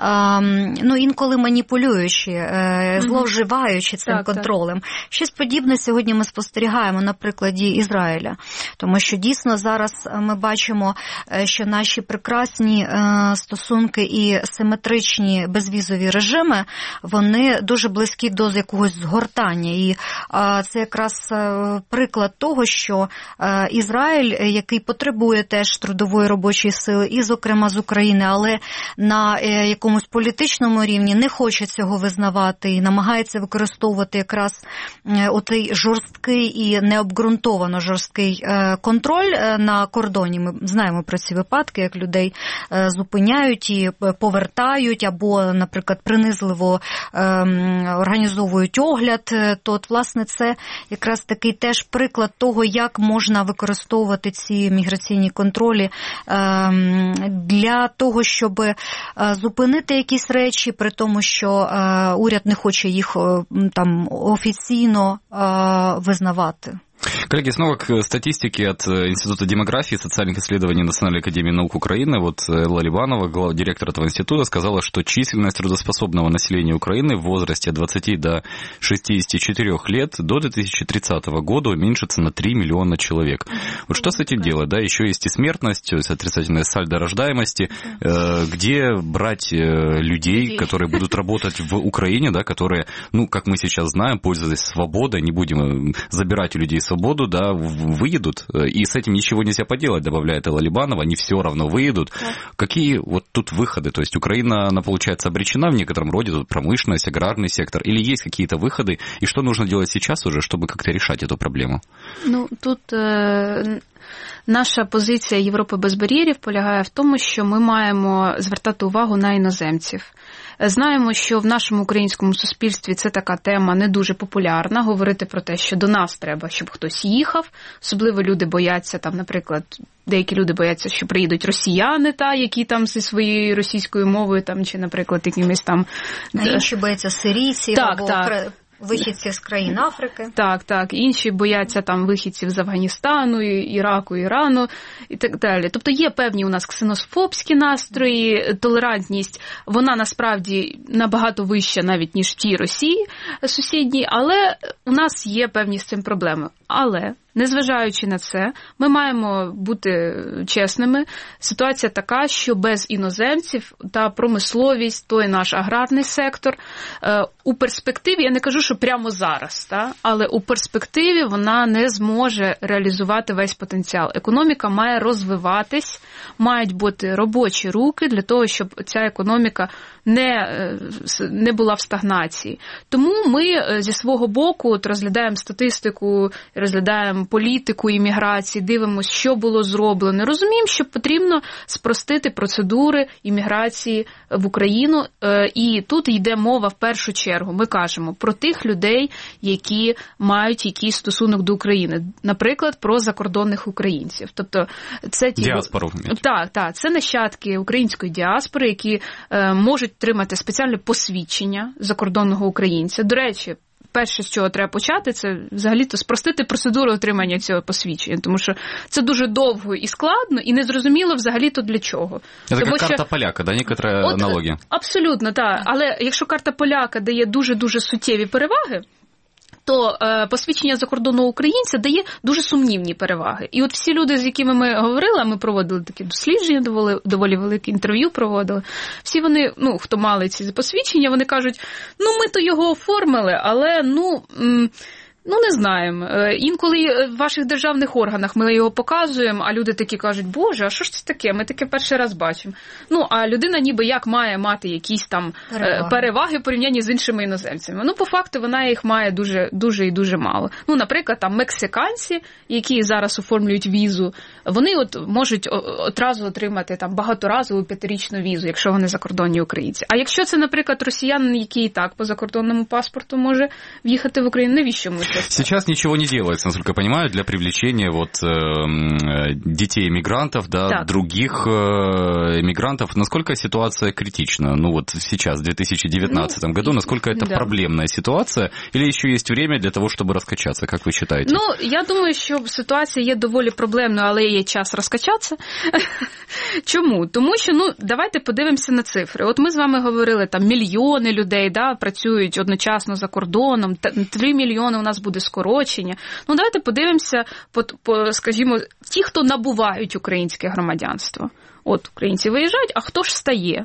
інколи маніпулюючи, зловживаючи цим контролем. Щось подібне сьогодні ми спостерігаємо на прикладі Ізраїля. Тому що дійсно зараз ми бачимо, що наші прекрасні стосунки і симетричні безвізові режими, вони дуже близькі до якогось згортання. І це якраз приклад того, що Ізраїль, який потребує теж трудової робочої сили, і, зокрема, з України, але на якомусь політичному рівні не хоче цього визнавати і намагається використовувати якраз отей жорсткий і необґрунтовано жорсткий контроль на кордоні. Ми знаємо про ці випадки, як людей зупиняють і повертають, або, наприклад, принизливо організовують огляд, то, власне, це якраз такий теж приклад того, як можна використовувати ці міграційні контролі для того, щоб зупинити якісь речі, при тому, що уряд не хоче їх там офіційно визнавати. Коллеги, снова к статистике от Института демографии и социальных исследований Национальной академии наук Украины. Вот Элла Либанова, директор этого института, сказала, что численность трудоспособного населения Украины в возрасте от 20 до 64 лет до 2030 года уменьшится на 3 миллиона человек. Вот что с этим делать? Да, еще есть и смертность, то есть отрицательное сальдо рождаемости. Где брать людей, которые будут работать в Украине, да, которые, как мы сейчас знаем, пользуясь свободой, не будем забирать у людей свободу, да, выедут, и с этим ничего нельзя поделать, добавляет Элла Либанова, они все равно выедут. Да. Какие вот тут выходы? То есть Украина, она, получается, обречена в некотором роде, тут промышленность, аграрный сектор, или есть какие-то выходы, и что нужно делать сейчас уже, чтобы как-то решать эту проблему? Тут наша позиція Європи без бар'єрів полягає в тому, що ми маємо звертати увагу на іноземців. Знаємо, що в нашому українському суспільстві це така тема не дуже популярна, говорити про те, що до нас треба, щоб хтось їхав. Особливо люди бояться, там, наприклад, деякі люди бояться, що приїдуть росіяни, які там зі своєю російською мовою, там, чи, наприклад, якимись там... А інші бояться сирійців або... Вихідців з країн Африки. Так. Інші бояться там вихідців з Афганістану, Іраку, Ірану і так далі. Тобто є певні у нас ксенофобські настрої, толерантність, вона насправді набагато вища навіть, ніж в тій Росії сусідній, але у нас є певні з цим проблеми. Але, незважаючи на це, ми маємо бути чесними. Ситуація така, що без іноземців та промисловість, той наш аграрний сектор, у перспективі, я не кажу, що прямо зараз, але у перспективі вона не зможе реалізувати весь потенціал. Економіка має розвиватись, мають бути робочі руки для того, щоб ця економіка не була в стагнації. Тому ми зі свого боку розглядаємо статистику, розглядаємо політику імміграції, дивимося, що було зроблено. Розуміємо, що потрібно спростити процедури імміграції в Україну. І тут йде мова в першу чергу. Ми кажемо про тих людей, які мають якийсь стосунок до України. Наприклад, про закордонних українців. Тобто це ті... Діаспору. Так, це нащадки української діаспори, які можуть отримати спеціальне посвідчення закордонного українця. До речі, перше, з чого треба почати, це взагалі-то спростити процедуру отримання цього посвідчення, тому що це дуже довго і складно, і незрозуміло взагалі-то для чого. Це така карта поляка, да, некоторі аналогії? Абсолютно, так. Але якщо карта поляка дає дуже-дуже суттєві переваги, то посвідчення закордонного українця дає дуже сумнівні переваги. І от всі люди, з якими ми говорили, ми проводили такі дослідження, доволі велике інтерв'ю проводили, всі вони, хто мали ці посвідчення, вони кажуть, ми то його оформили, але, не знаємо. Інколи в ваших державних органах ми його показуємо, а люди такі кажуть, Боже, а що ж це таке? Ми таке перший раз бачимо. А людина ніби як має мати якісь там переваги в порівнянні з іншими іноземцями. По факту вона їх має дуже і дуже мало. Наприклад, там мексиканці, які зараз оформлюють візу, вони можуть одразу отримати там багаторазову 5-річну візу, якщо вони закордонні українці. А якщо це, наприклад, росіянин, який і так по закордонному паспорту може в'їхати в Україну, навіщо ми це? Сейчас ничего не делается, насколько я понимаю, для привлечения детей-иммигрантов, других иммигрантов. Насколько ситуация критична? Сейчас, в 2019 году, насколько это проблемная ситуация? Или еще есть время для того, чтобы раскачаться, как вы считаете? Я думаю, що ситуація є доволі проблемною, але є час розкачатися. Чому? Тому що, давайте подивимося на цифри. От ми з вами говорили, там мільйони людей працюють одночасно за кордоном, 3 мільйони у нас буде скорочення. Давайте подивимося, скажімо, ті, хто набувають українське громадянство. От українці виїжджають, а хто ж стає?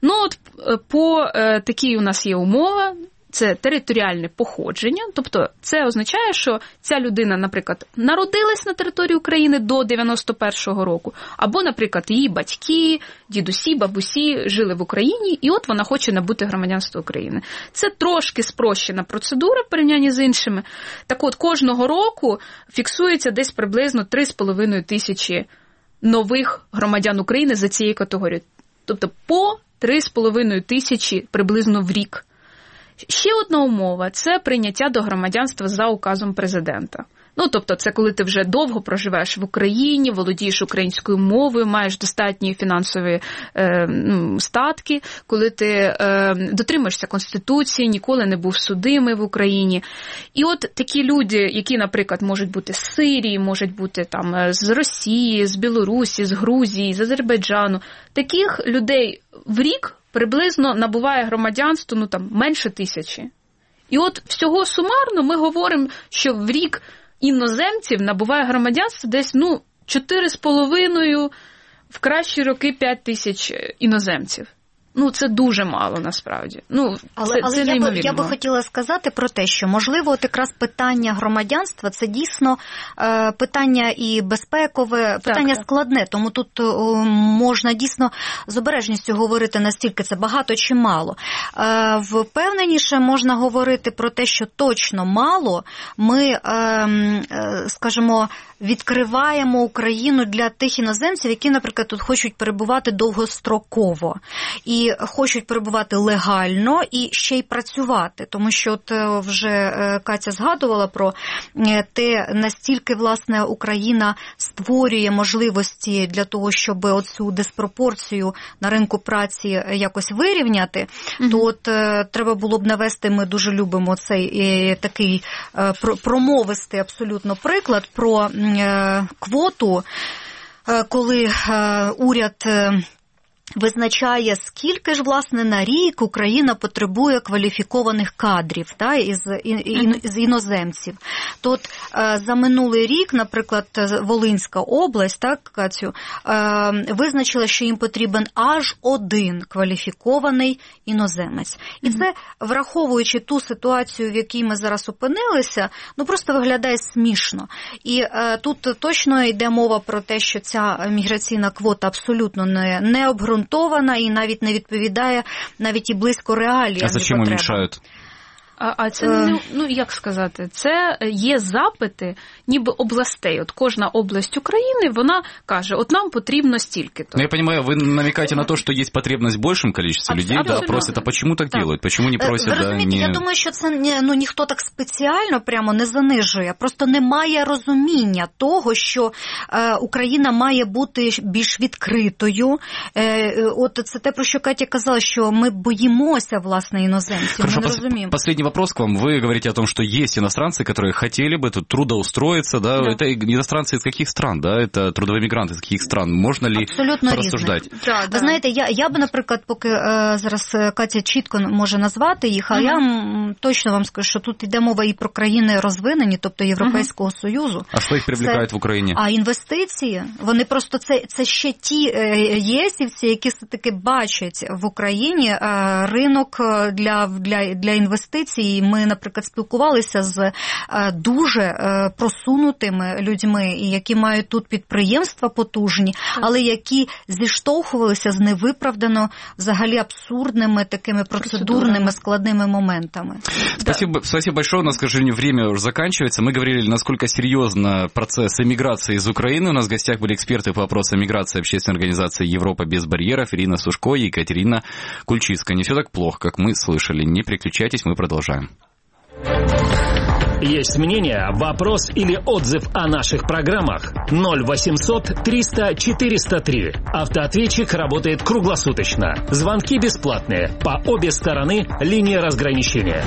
Такій у нас є умова, це територіальне походження, тобто це означає, що ця людина, наприклад, народилась на території України до 91-го року, або, наприклад, її батьки, дідусі, бабусі жили в Україні, і от вона хоче набути громадянство України. Це трошки спрощена процедура в порівнянні з іншими. Так от, кожного року фіксується десь приблизно 3,5 тисячі нових громадян України за цією категорією. Тобто по 3,5 тисячі приблизно в рік. Ще одна умова – це прийняття до громадянства за указом президента. Тобто це коли ти вже довго проживаєш в Україні, володієш українською мовою, маєш достатні фінансові статки, коли ти дотримуєшся Конституції, ніколи не був судимий в Україні. І от такі люди, які, наприклад, можуть бути з Сирії, можуть бути там з Росії, з Білорусі, з Грузії, з Азербайджану, таких людей в рік приблизно набуває громадянство, менше 1000. І от всього сумарно ми говоримо, що в рік іноземців набуває громадянство десь, 4,5, в кращі роки 5 тисяч іноземців. Це дуже мало, насправді. Але я би хотіла сказати про те, що, можливо, от якраз питання громадянства – це дійсно питання і безпекове, питання складне. Тому тут можна дійсно з обережністю говорити, настільки це багато чи мало. Впевненіше можна говорити про те, що точно мало. Ми, скажімо, відкриваємо Україну для тих іноземців, які, наприклад, тут хочуть перебувати довгостроково. І хочуть перебувати легально і ще й працювати. Тому що от вже Катя згадувала про те, настільки, власне, Україна створює можливості для того, щоб оцю диспропорцію на ринку праці якось вирівняти, то от треба було б навести, ми дуже любимо цей такий промовистий абсолютно приклад про квоту, коли уряд визначає, скільки ж, власне, на рік Україна потребує кваліфікованих кадрів з іноземців. То за минулий рік, наприклад, Волинська область, Катю, визначила, що їм потрібен аж 1 кваліфікований іноземець. І це, враховуючи ту ситуацію, в якій ми зараз опинилися, просто виглядає смішно. І тут точно йде мова про те, що ця міграційна квота абсолютно не обґрунтована і навіть не відповідає навіть і близько реаліям. А зачем уменьшають? А це, як сказати, це є запити ніби областей. От кожна область України, вона каже, от нам потрібно стільки-то. Я понимаю, вы намекаете на то, что есть потребность в большем количестве людей, да, просят, а почему так делают? Почему не просят, ви розумієте, я думаю, що це ніхто так спеціально прямо не занижує. Просто немає розуміння того, що Україна має бути більш відкритою. От це те, про що Катя казала, що ми боїмося, власне, іноземців. Хорошо, ми не розуміємо. Последний вопрос к вам. Вы говорите о том, что есть иностранцы, которые хотели бы тут трудоустроиться, да? Это иностранцы из каких стран, да? Это трудовые мигранты из каких стран? Можно ли порассуждать? Да. Ви знаєте, я б, наприклад, поки зараз Катя чітко може назвати їх, а я точно вам скажу, що тут йде мова і про країни розвинені, тобто Європейського Союзу. А що їх привлекає в Україні? А інвестиції, вони просто, це ще ті єсівці, які все-таки бачать в Україні ринок для інвестицій. Ми, наприклад, спілкувалися з дуже просунутими людьми, які мають тут підприємства потужні, але які зіштовхувалися з невиправдано взагалі абсурдними такими процедурними складними моментами. Спасибо большое. У нас, к сожалению, время уже заканчивается. Мы говорили, насколько серьезно процесс эмиграции из Украины. У нас в гостях были эксперты по вопросам миграции общественной организации «Европа без барьеров» Ирина Сушко и Екатерина Кульчицкая. Не все так плохо, как мы слышали. Не переключайтесь, мы продолжаем. Есть мнение, вопрос или отзыв о наших программах? 0800 300 403. Автоответчик работает круглосуточно. Звонки бесплатные. По обе стороны линии разграничения.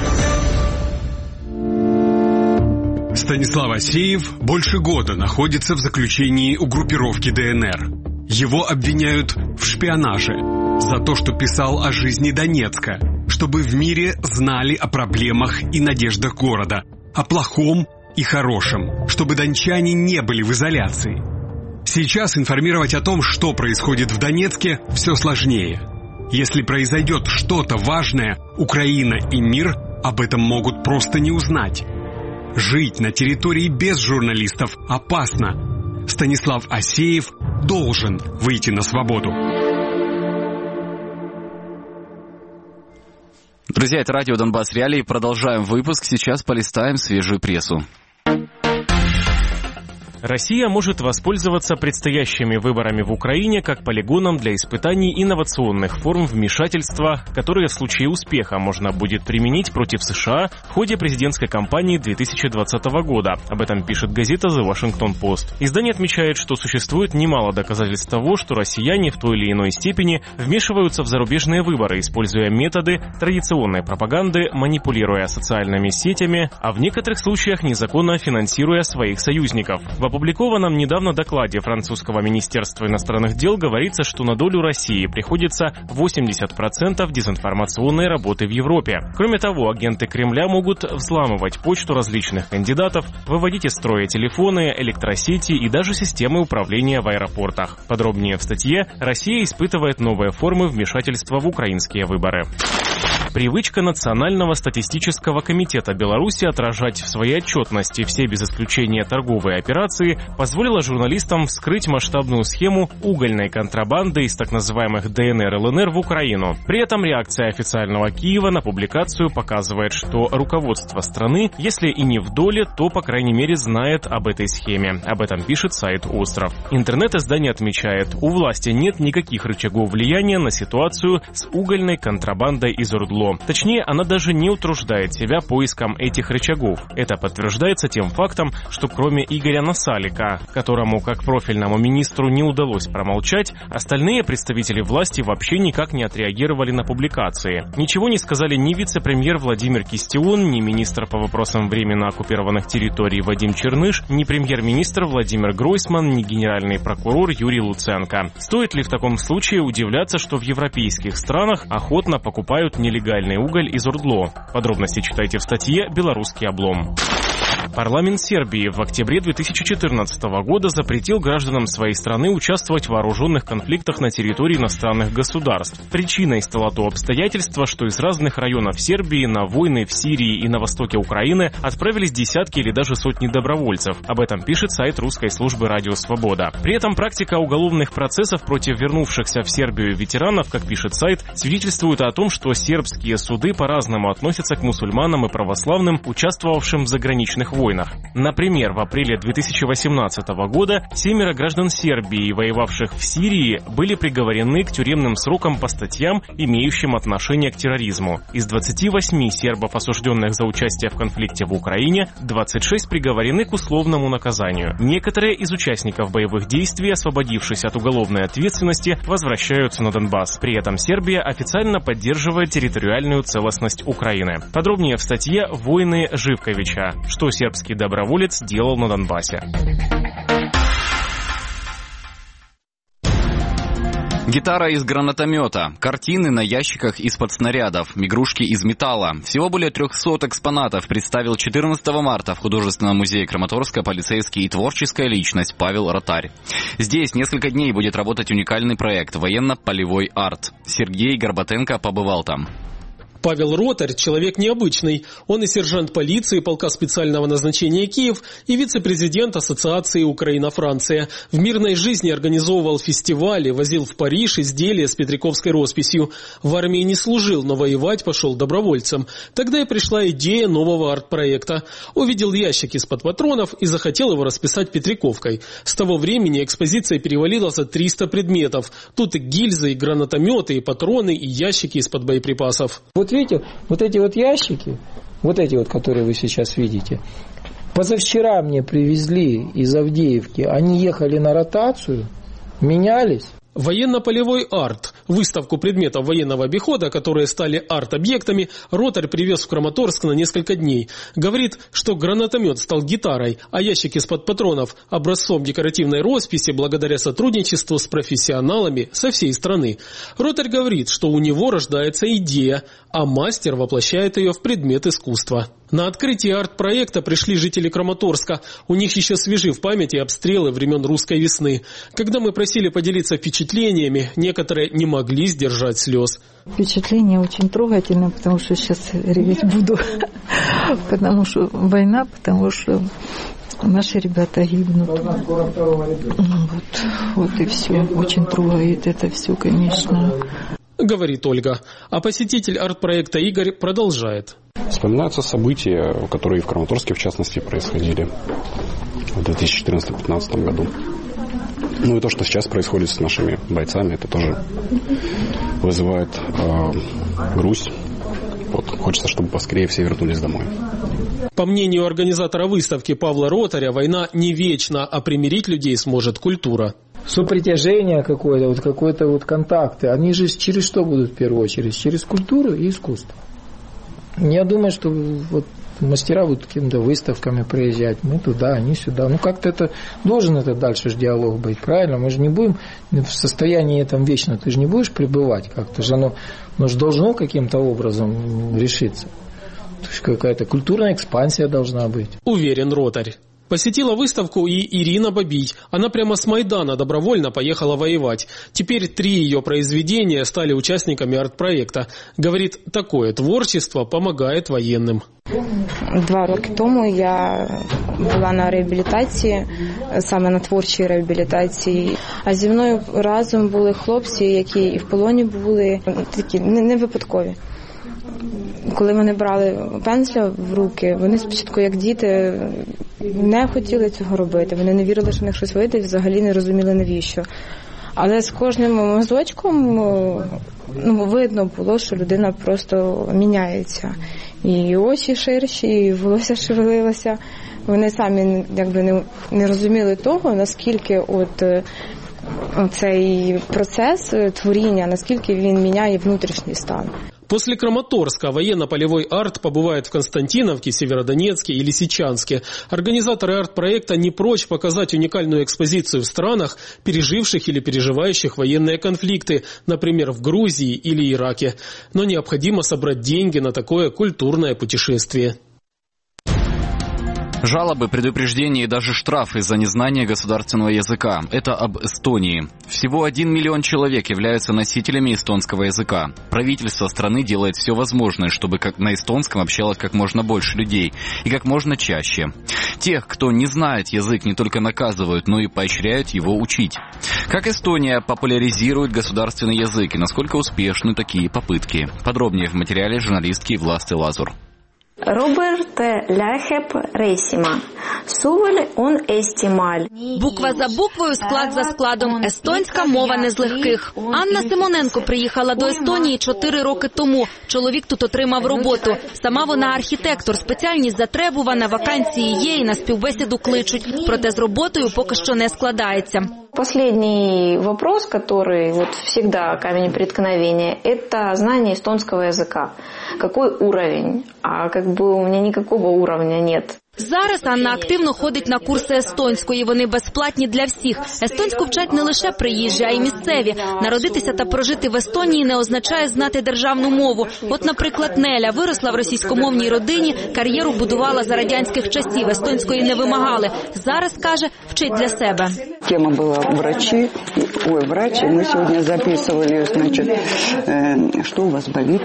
Станислав Асеев больше года находится в заключении у группировки ДНР. Его обвиняют в шпионаже за то, что писал о жизни Донецка, чтобы в мире знали о проблемах и надеждах города, о плохом и хорошем, чтобы дончане не были в изоляции. Сейчас информировать о том, что происходит в Донецке, все сложнее. Если произойдет что-то важное, Украина и мир об этом могут просто не узнать. Жить на территории без журналистов опасно. Станислав Асеев должен выйти на свободу. Друзья, это радио «Донбасс Реалии». Продолжаем выпуск. Сейчас полистаем свежую прессу. Россия может воспользоваться предстоящими выборами в Украине как полигоном для испытаний инновационных форм вмешательства, которые в случае успеха можно будет применить против США в ходе президентской кампании 2020 года. Об этом пишет газета The Washington Post. Издание отмечает, что существует немало доказательств того, что россияне в той или иной степени вмешиваются в зарубежные выборы, используя методы традиционной пропаганды, манипулируя социальными сетями, а в некоторых случаях незаконно финансируя своих союзников. В опубликованном недавно докладе французского министерства иностранных дел говорится, что на долю России приходится 80% дезинформационной работы в Европе. Кроме того, агенты Кремля могут взламывать почту различных кандидатов, выводить из строя телефоны, электросети и даже системы управления в аэропортах. Подробнее в статье «Россия испытывает новые формы вмешательства в украинские выборы». Привычка Национального статистического комитета Беларуси отражать в своей отчетности все без исключения торговые операции позволила журналистам вскрыть масштабную схему угольной контрабанды из так называемых ДНР и ЛНР в Украину. При этом реакция официального Киева на публикацию показывает, что руководство страны, если и не в доле, то, по крайней мере, знает об этой схеме. Об этом пишет сайт «Остров». Интернет-издание отмечает, у власти нет никаких рычагов влияния на ситуацию с угольной контрабандой из ОРДЛО. Точнее, она даже не утруждает себя поиском этих рычагов. Это подтверждается тем фактом, что кроме Игоря Насалика, которому как профильному министру не удалось промолчать, остальные представители власти вообще никак не отреагировали на публикации. Ничего не сказали ни вице-премьер Владимир Кистион, ни министр по вопросам временно оккупированных территорий Вадим Черныш, ни премьер-министр Владимир Гройсман, ни генеральный прокурор Юрий Луценко. Стоит ли в таком случае удивляться, что в европейских странах охотно покупают нелегальный уголь из ОРДЛО? Подробности читайте в статье «Белорусский облом». Парламент Сербии в октябре 2014 года запретил гражданам своей страны участвовать в вооруженных конфликтах на территории иностранных государств. Причиной стало то обстоятельство, что из разных районов Сербии на войны в Сирии и на востоке Украины отправились десятки или даже сотни добровольцев. Об этом пишет сайт русской службы «Радио Свобода». При этом практика уголовных процессов против вернувшихся в Сербию ветеранов, как пишет сайт, свидетельствует о том, что сербские суды по-разному относятся к мусульманам и православным, участвовавшим в заграничных войнах. Например, в апреле 2018 года 7 граждан Сербии, воевавших в Сирии, были приговорены к тюремным срокам по статьям, имеющим отношение к терроризму. Из 28 сербов, осужденных за участие в конфликте в Украине, 26 приговорены к условному наказанию. Некоторые из участников боевых действий, освободившись от уголовной ответственности, возвращаются на Донбасс. При этом Сербия официально поддерживает территориальную целостность Украины. Подробнее в статье «Войны Живковича. Что сербский доброволец делал на Донбассе». Гитара из гранатомета, картины на ящиках из-под снарядов, игрушки из металла. Всего более 300 экспонатов представил 14 марта в Художественном музее Краматорска полицейский и творческая личность Павел Ротарь. Здесь несколько дней будет работать уникальный проект «Военно-полевой арт». Сергей Горбатенко побывал там. Павел Ротарь – человек необычный. Он и сержант полиции полка специального назначения «Киев», и вице-президент Ассоциации Украина-Франция. В мирной жизни организовывал фестивали, возил в Париж изделия с петриковской росписью. В армии не служил, но воевать пошел добровольцем. Тогда и пришла идея нового арт-проекта. Увидел ящик из-под патронов и захотел его расписать петриковкой. С того времени экспозиция перевалила за 300 предметов. Тут и гильзы, и гранатометы, и патроны, и ящики из-под боеприпасов. Вот видите, вот эти вот ящики, вот эти вот, которые вы сейчас видите, позавчера мне привезли из Авдеевки, они ехали на ротацию, менялись. Военно-полевой арт. Выставку предметов военного обихода, которые стали арт-объектами, Ротарь привез в Краматорск на несколько дней. Говорит, что гранатомет стал гитарой, а ящик из-под патронов – образцом декоративной росписи благодаря сотрудничеству с профессионалами со всей страны. Ротарь говорит, что у него рождается идея, а мастер воплощает ее в предмет искусства. На открытие арт-проекта пришли жители Краматорска. У них еще свежи в памяти обстрелы времен русской весны. Когда мы просили поделиться впечатлениями, некоторые не могли сдержать слез. Впечатление очень трогательное, потому что сейчас реветь буду. Потому что война, потому что наши ребята гибнут. Вот и все. Очень трогает это все, конечно. Говорит Ольга. А посетитель арт-проекта Игорь продолжает. Вспоминаются события, которые в Краматорске, в частности, происходили в 2014-2015 году. Ну и то, что сейчас происходит с нашими бойцами, это тоже вызывает грусть. Вот, хочется, чтобы поскорее все вернулись домой. По мнению организатора выставки Павла Ротаря, война не вечна, а примирить людей сможет культура. Сопритяжение какое-то вот контакты, они же через что будут в первую очередь? Через культуру и искусство. Я думаю, что вот мастера будут какими-то выставками приезжать, мы туда, они сюда. Ну как-то это должен этот дальше же диалог быть, правильно? Мы же не будем в состоянии этом вечно, ты же не будешь пребывать как-то же, оно же должно каким-то образом решиться. То есть какая-то культурная экспансия должна быть. Уверен Ротарь. Посетила выставку и Ирина Бабий. Она прямо с Майдана добровольно поехала воевать. Теперь 3 ее произведения стали участниками арт-проекта. Говорит, такое творчество помогает военным. 2 роки тому я була на реабілітації, саме на творчій реабілітації. А зі мною разом були хлопці, які і в полоні були, такі не випадкові. Коли вони брали пензля в руки, вони спочатку, як діти, не хотіли цього робити. Вони не вірили, що в них щось вийде і взагалі не розуміли, навіщо. Але з кожним мазочком видно було, що людина просто міняється. І очі ширші, і волосся шевелилося. Вони самі якби не розуміли того, наскільки цей процес творіння, наскільки він міняє внутрішній стан. После Краматорска военно-полевой арт побывает в Константиновке, Северодонецке и Лисичанске. Организаторы арт-проекта не прочь показать уникальную экспозицию в странах, переживших или переживающих военные конфликты, например, в Грузии или Ираке. Но необходимо собрать деньги на такое культурное путешествие. Жалобы, предупреждения и даже штрафы за незнание государственного языка. Это об Эстонии. Всего 1 миллион человек являются носителями эстонского языка. Правительство страны делает все возможное, чтобы на эстонском общалось как можно больше людей и как можно чаще. Тех, кто не знает язык, не только наказывают, но и поощряют его учить. Как Эстония популяризирует государственный язык и насколько успешны такие попытки? Подробнее в материале журналистки Власты Лазур. Роберт Ляхеп Рейсіма. Сувель он естімаль. Буква за буквою, склад за складом. Естонська мова не з легких. Анна Симоненко приїхала до Естонії 4 роки тому. Чоловік тут отримав роботу. Сама вона архітектор. Спеціальність затребувана, вакансії є і на співбесіду кличуть. Проте з роботою поки що не складається. Последний вопрос, который всегда камень преткновения, это знание эстонского языка. Какой уровень? А у меня никакого уровня нет. Зараз Анна активно ходить на курси естонської. Вони безплатні для всіх. Естонську вчать не лише приїжджі, а й місцеві. Народитися та прожити в Естонії не означає знати державну мову. От, наприклад, Неля виросла в російськомовній родині, кар'єру будувала за радянських часів, естонської не вимагали. Зараз, каже, вчить для себе. Тема була врачі. Врачи. Мы сегодня записывали, что у вас болит,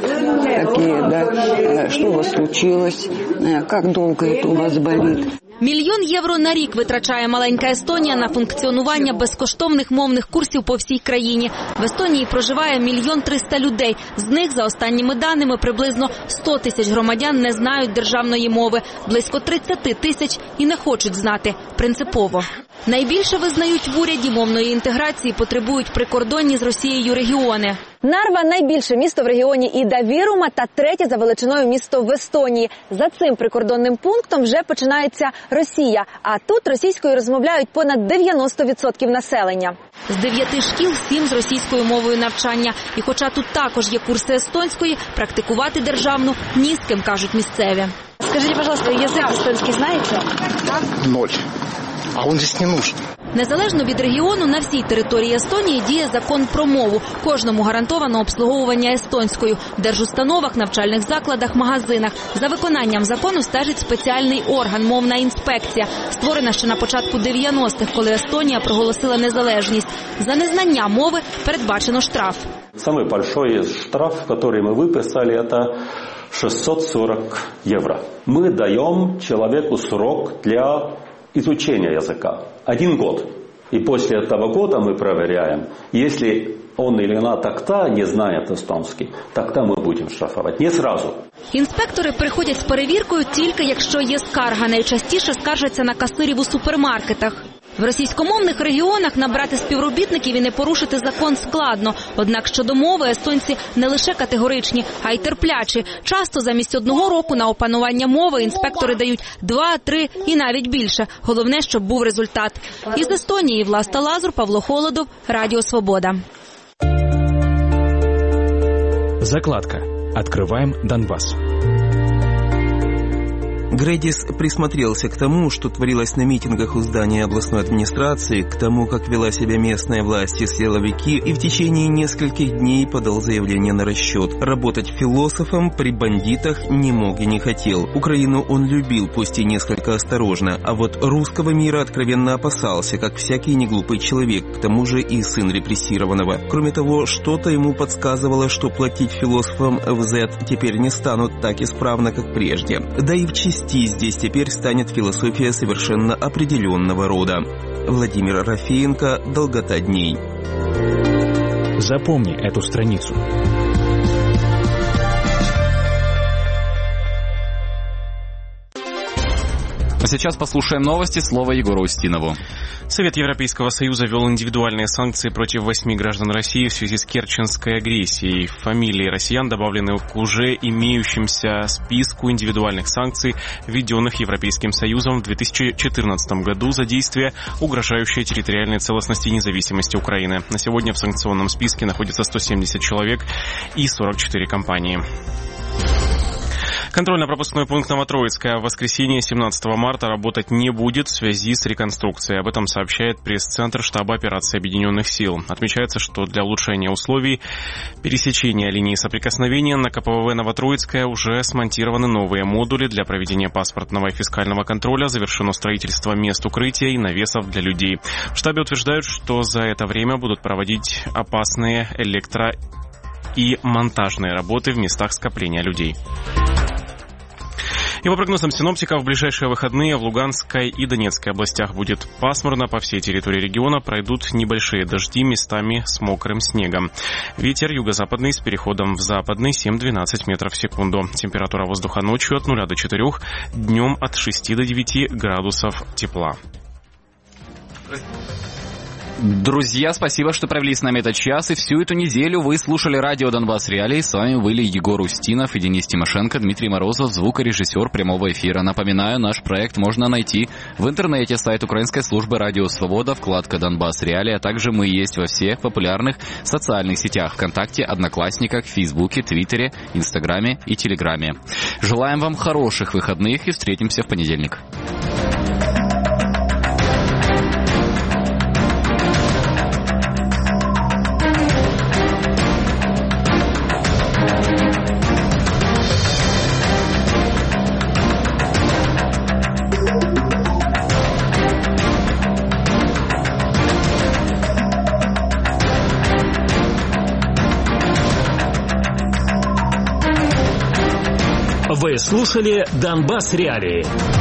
что у вас случилось, как долго это у вас болит. $1 мільйон на рік витрачає маленька Естонія на функціонування безкоштовних мовних курсів по всій країні. В Естонії проживає 1 300 000 людей. З них, за останніми даними, приблизно 100 тисяч громадян не знають державної мови. Близько 30 тисяч і не хочуть знати. Принципово. Найбільше визнають в уряді мовної інтеграції потребують прикордонні з Росією регіони. Нарва – найбільше місто в регіоні Іда Вірума та третє за величиною місто в Естонії. За цим прикордонним пунктом вже починається Росія, а тут російською розмовляють понад 90% населення. З 9 шкіл 7 з російською мовою навчання. І хоча тут також є курси естонської, практикувати державну ні з ким, кажуть місцеві. Скажіть, будь ласка, язик естонський знаєте? 0. А він здесь не нужен. Незалежно від регіону, на всій території Естонії діє закон про мову. Кожному гарантовано обслуговування естонською. В держустановах, навчальних закладах, магазинах. За виконанням закону стежить спеціальний орган – мовна інспекція. Створена ще на початку 90-х, коли Естонія проголосила незалежність. За незнання мови передбачено штраф. Самый большой штраф, который мы выписали, это 640 евро. Мы даем человеку срок для изучения языка. 1 год. И после этого года мы проверяем, если он или она тогда не знает эстонский, тогда мы будем штрафовать. Не сразу. Інспектори приходять з перевіркою тільки якщо є скарга. Найчастіше скаржаться на касирів у супермаркетах. В російськомовних регіонах набрати співробітників і не порушити закон складно. Однак щодо мови естонці не лише категоричні, а й терплячі. Часто замість 1 року на опанування мови інспектори дають 2, 3 і навіть більше. Головне, щоб був результат. Із Естонії Власта Лазур, Павло Холодов, Радіо Свобода. Закладка. Открываем Донбасс. Гредис присмотрелся к тому, что творилось на митингах у здания областной администрации, к тому, как вела себя местная власть и силовики, и в течение нескольких дней подал заявление на расчет. Работать философом при бандитах не мог и не хотел. Украину он любил, пусть и несколько осторожно, а вот русского мира откровенно опасался, как всякий неглупый человек, к тому же и сын репрессированного. Кроме того, что-то ему подсказывало, что платить философам в Z теперь не станут так исправно, как прежде. Да и в части здесь теперь станет философия совершенно определенного рода. Владимир Рафеенко, «Долгота дней». Запомни эту страницу. А сейчас послушаем новости. Слово Егору Устинову. Совет Европейского Союза ввел индивидуальные санкции против 8 граждан России в связи с керченской агрессией. Фамилии россиян добавлены к уже имеющимся списку индивидуальных санкций, введенных Европейским Союзом в 2014 году за действия, угрожающие территориальной целостности и независимости Украины. На сегодня в санкционном списке находится 170 человек и 44 компании. Контрольно-пропускной пункт Новотроицкая в воскресенье 17 марта работать не будет в связи с реконструкцией. Об этом сообщает пресс-центр штаба операции Объединенных сил. Отмечается, что для улучшения условий пересечения линии соприкосновения на КПВВ Новотроицкая уже смонтированы новые модули для проведения паспортного и фискального контроля, завершено строительство мест укрытия и навесов для людей. В штабе утверждают, что за это время будут проводить опасные и монтажные работы в местах скопления людей. И по прогнозам синоптиков, в ближайшие выходные в Луганской и Донецкой областях будет пасмурно. По всей территории региона пройдут небольшие дожди, местами с мокрым снегом. Ветер юго-западный с переходом в западный 7-12 метров в секунду. Температура воздуха ночью от 0 до 4, днем от 6 до 9 градусов тепла. Друзья, спасибо, что провели с нами этот час. И всю эту неделю вы слушали радио Донбасс Реалии. С вами были Егор Устинов и Денис Тимошенко, Дмитрий Морозов, звукорежиссер прямого эфира. Напоминаю, наш проект можно найти в интернете, сайт Украинской службы Радио Свобода, вкладка Донбасс Реалии, а также мы есть во всех популярных социальных сетях: ВКонтакте, Одноклассниках, Фейсбуке, Твиттере, Инстаграме и Телеграме. Желаем вам хороших выходных и встретимся в понедельник. Вы слушали «Донбасс Реалии».